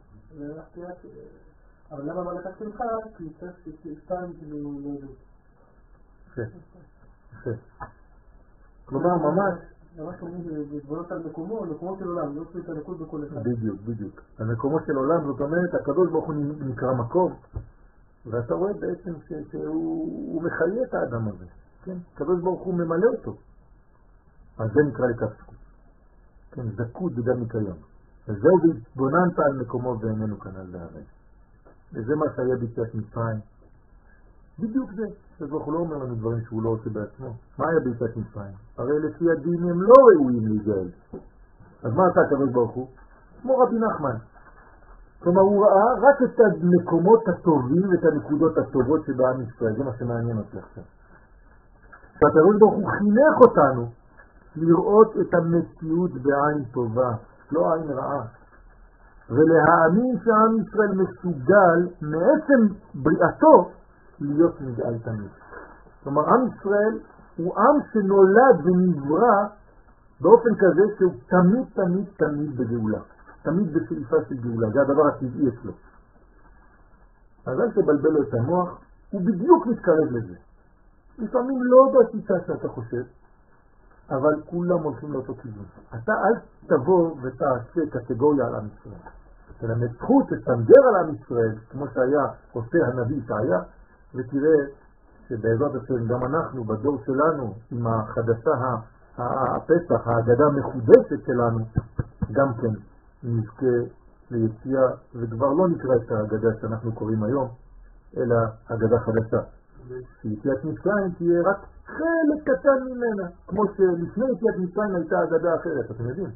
אבל למה מה לקחתי לך? כי צריך שתיים כאילו לא יודעים. יפה, יפה. כלומר, ממש... ממש אומרים שבנות על מקומו, מקומו של עולם, לא צריך את הנקוד בכל אחד. בדיוק, בדיוק. המקומו של עולם, זאת אומרת, הקדוש ברוך הוא נקרא מקום, ואתה רואה בעצם שהוא מחיה את האדם הזה. כן? הקדוש ברוך הוא ממלא אותו. אז זה נקרא לקפסקות. כן, זקות בדם ניקיון. וזהו והתבוננת על מקומו ואיננו כאן על דהרי. וזה מה שהיה ביציאת מצרים. בדיוק זה. אז הוא לא אומר לנו דברים שהוא לא עושה בעצמו. מה היה ביציאת מצרים? הרי לפי הדין הם לא ראויים להיגאל. אז מה עשה הקדוש ברוך הוא? כמו רבי נחמן. כלומר הוא ראה רק את המקומות הטובים ואת הנקודות הטובות שבעם ישראל. זה מה שמעניין אותי עכשיו. שהקדוש ברוך הוא חינך אותנו לראות את המציאות בעין טובה, לא עין רעה. ולהאמין שעם ישראל מסוגל מעצם בריאתו להיות נגאל תמיד. כלומר, עם ישראל הוא עם שנולד ונברא באופן כזה שהוא תמיד תמיד תמיד בגאולה. תמיד בשאיפה של גאולה. זה הדבר הטבעי אצלו. אז אל תבלבל לו את המוח, הוא בדיוק מתקרב לזה. לפעמים לא בשיטה שאתה חושב, אבל כולם הולכים לאותו כיוון. אתה אל תבוא ותעשה קטגוריה על עם ישראל. תלמד זכות, תסנגר על עם ישראל, כמו שהיה עושה הנביא שהיה, ותראה שבעזרת השם גם אנחנו בדור שלנו עם החדשה, הפסח, ההגדה המחודשת שלנו, גם כן נזכה ליציאה, וכבר לא נקרא את ההגדה שאנחנו קוראים היום, אלא הגדה חדשה. שיציאת מצרים תהיה רק חלק קטן ממנה, כמו שלפני יציאת מצרים הייתה הגדה אחרת, אתם יודעים?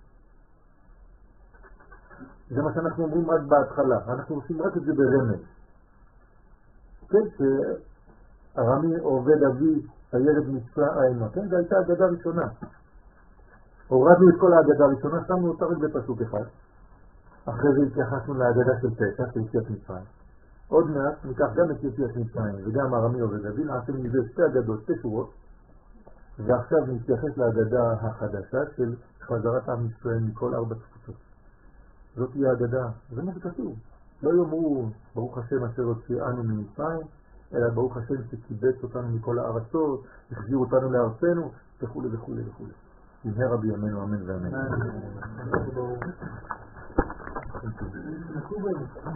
זה מה שאנחנו אומרים רק בהתחלה, אנחנו עושים רק את זה ברמז. כן, שהרמי עובד אבי הילד מצרים, כן, זו הייתה הגדה ראשונה. הורדנו את כל ההגדה הראשונה, שמנו אותה רק בפסוק אחד. אחרי זה התייחסנו להגדה של פסח, של יציאת מצרים. עוד מעט ניקח גם את יציאת מצרים וגם הרמי עובד אבי, נעשה מזה שתי אגדות, שתי שורות, ועכשיו נתייחס להגדה החדשה של חזרת עם ישראל מכל ארבע תפוצות. זאת היא ההגדה, זה מה שכתוב. לא יאמרו ברוך השם אשר הוציאנו ממצרים, אלא ברוך השם שקיבץ אותנו מכל הארצות, החזיר אותנו לארצנו, וכו' וכו' וכו'. במהרה בימינו אמן ואמן.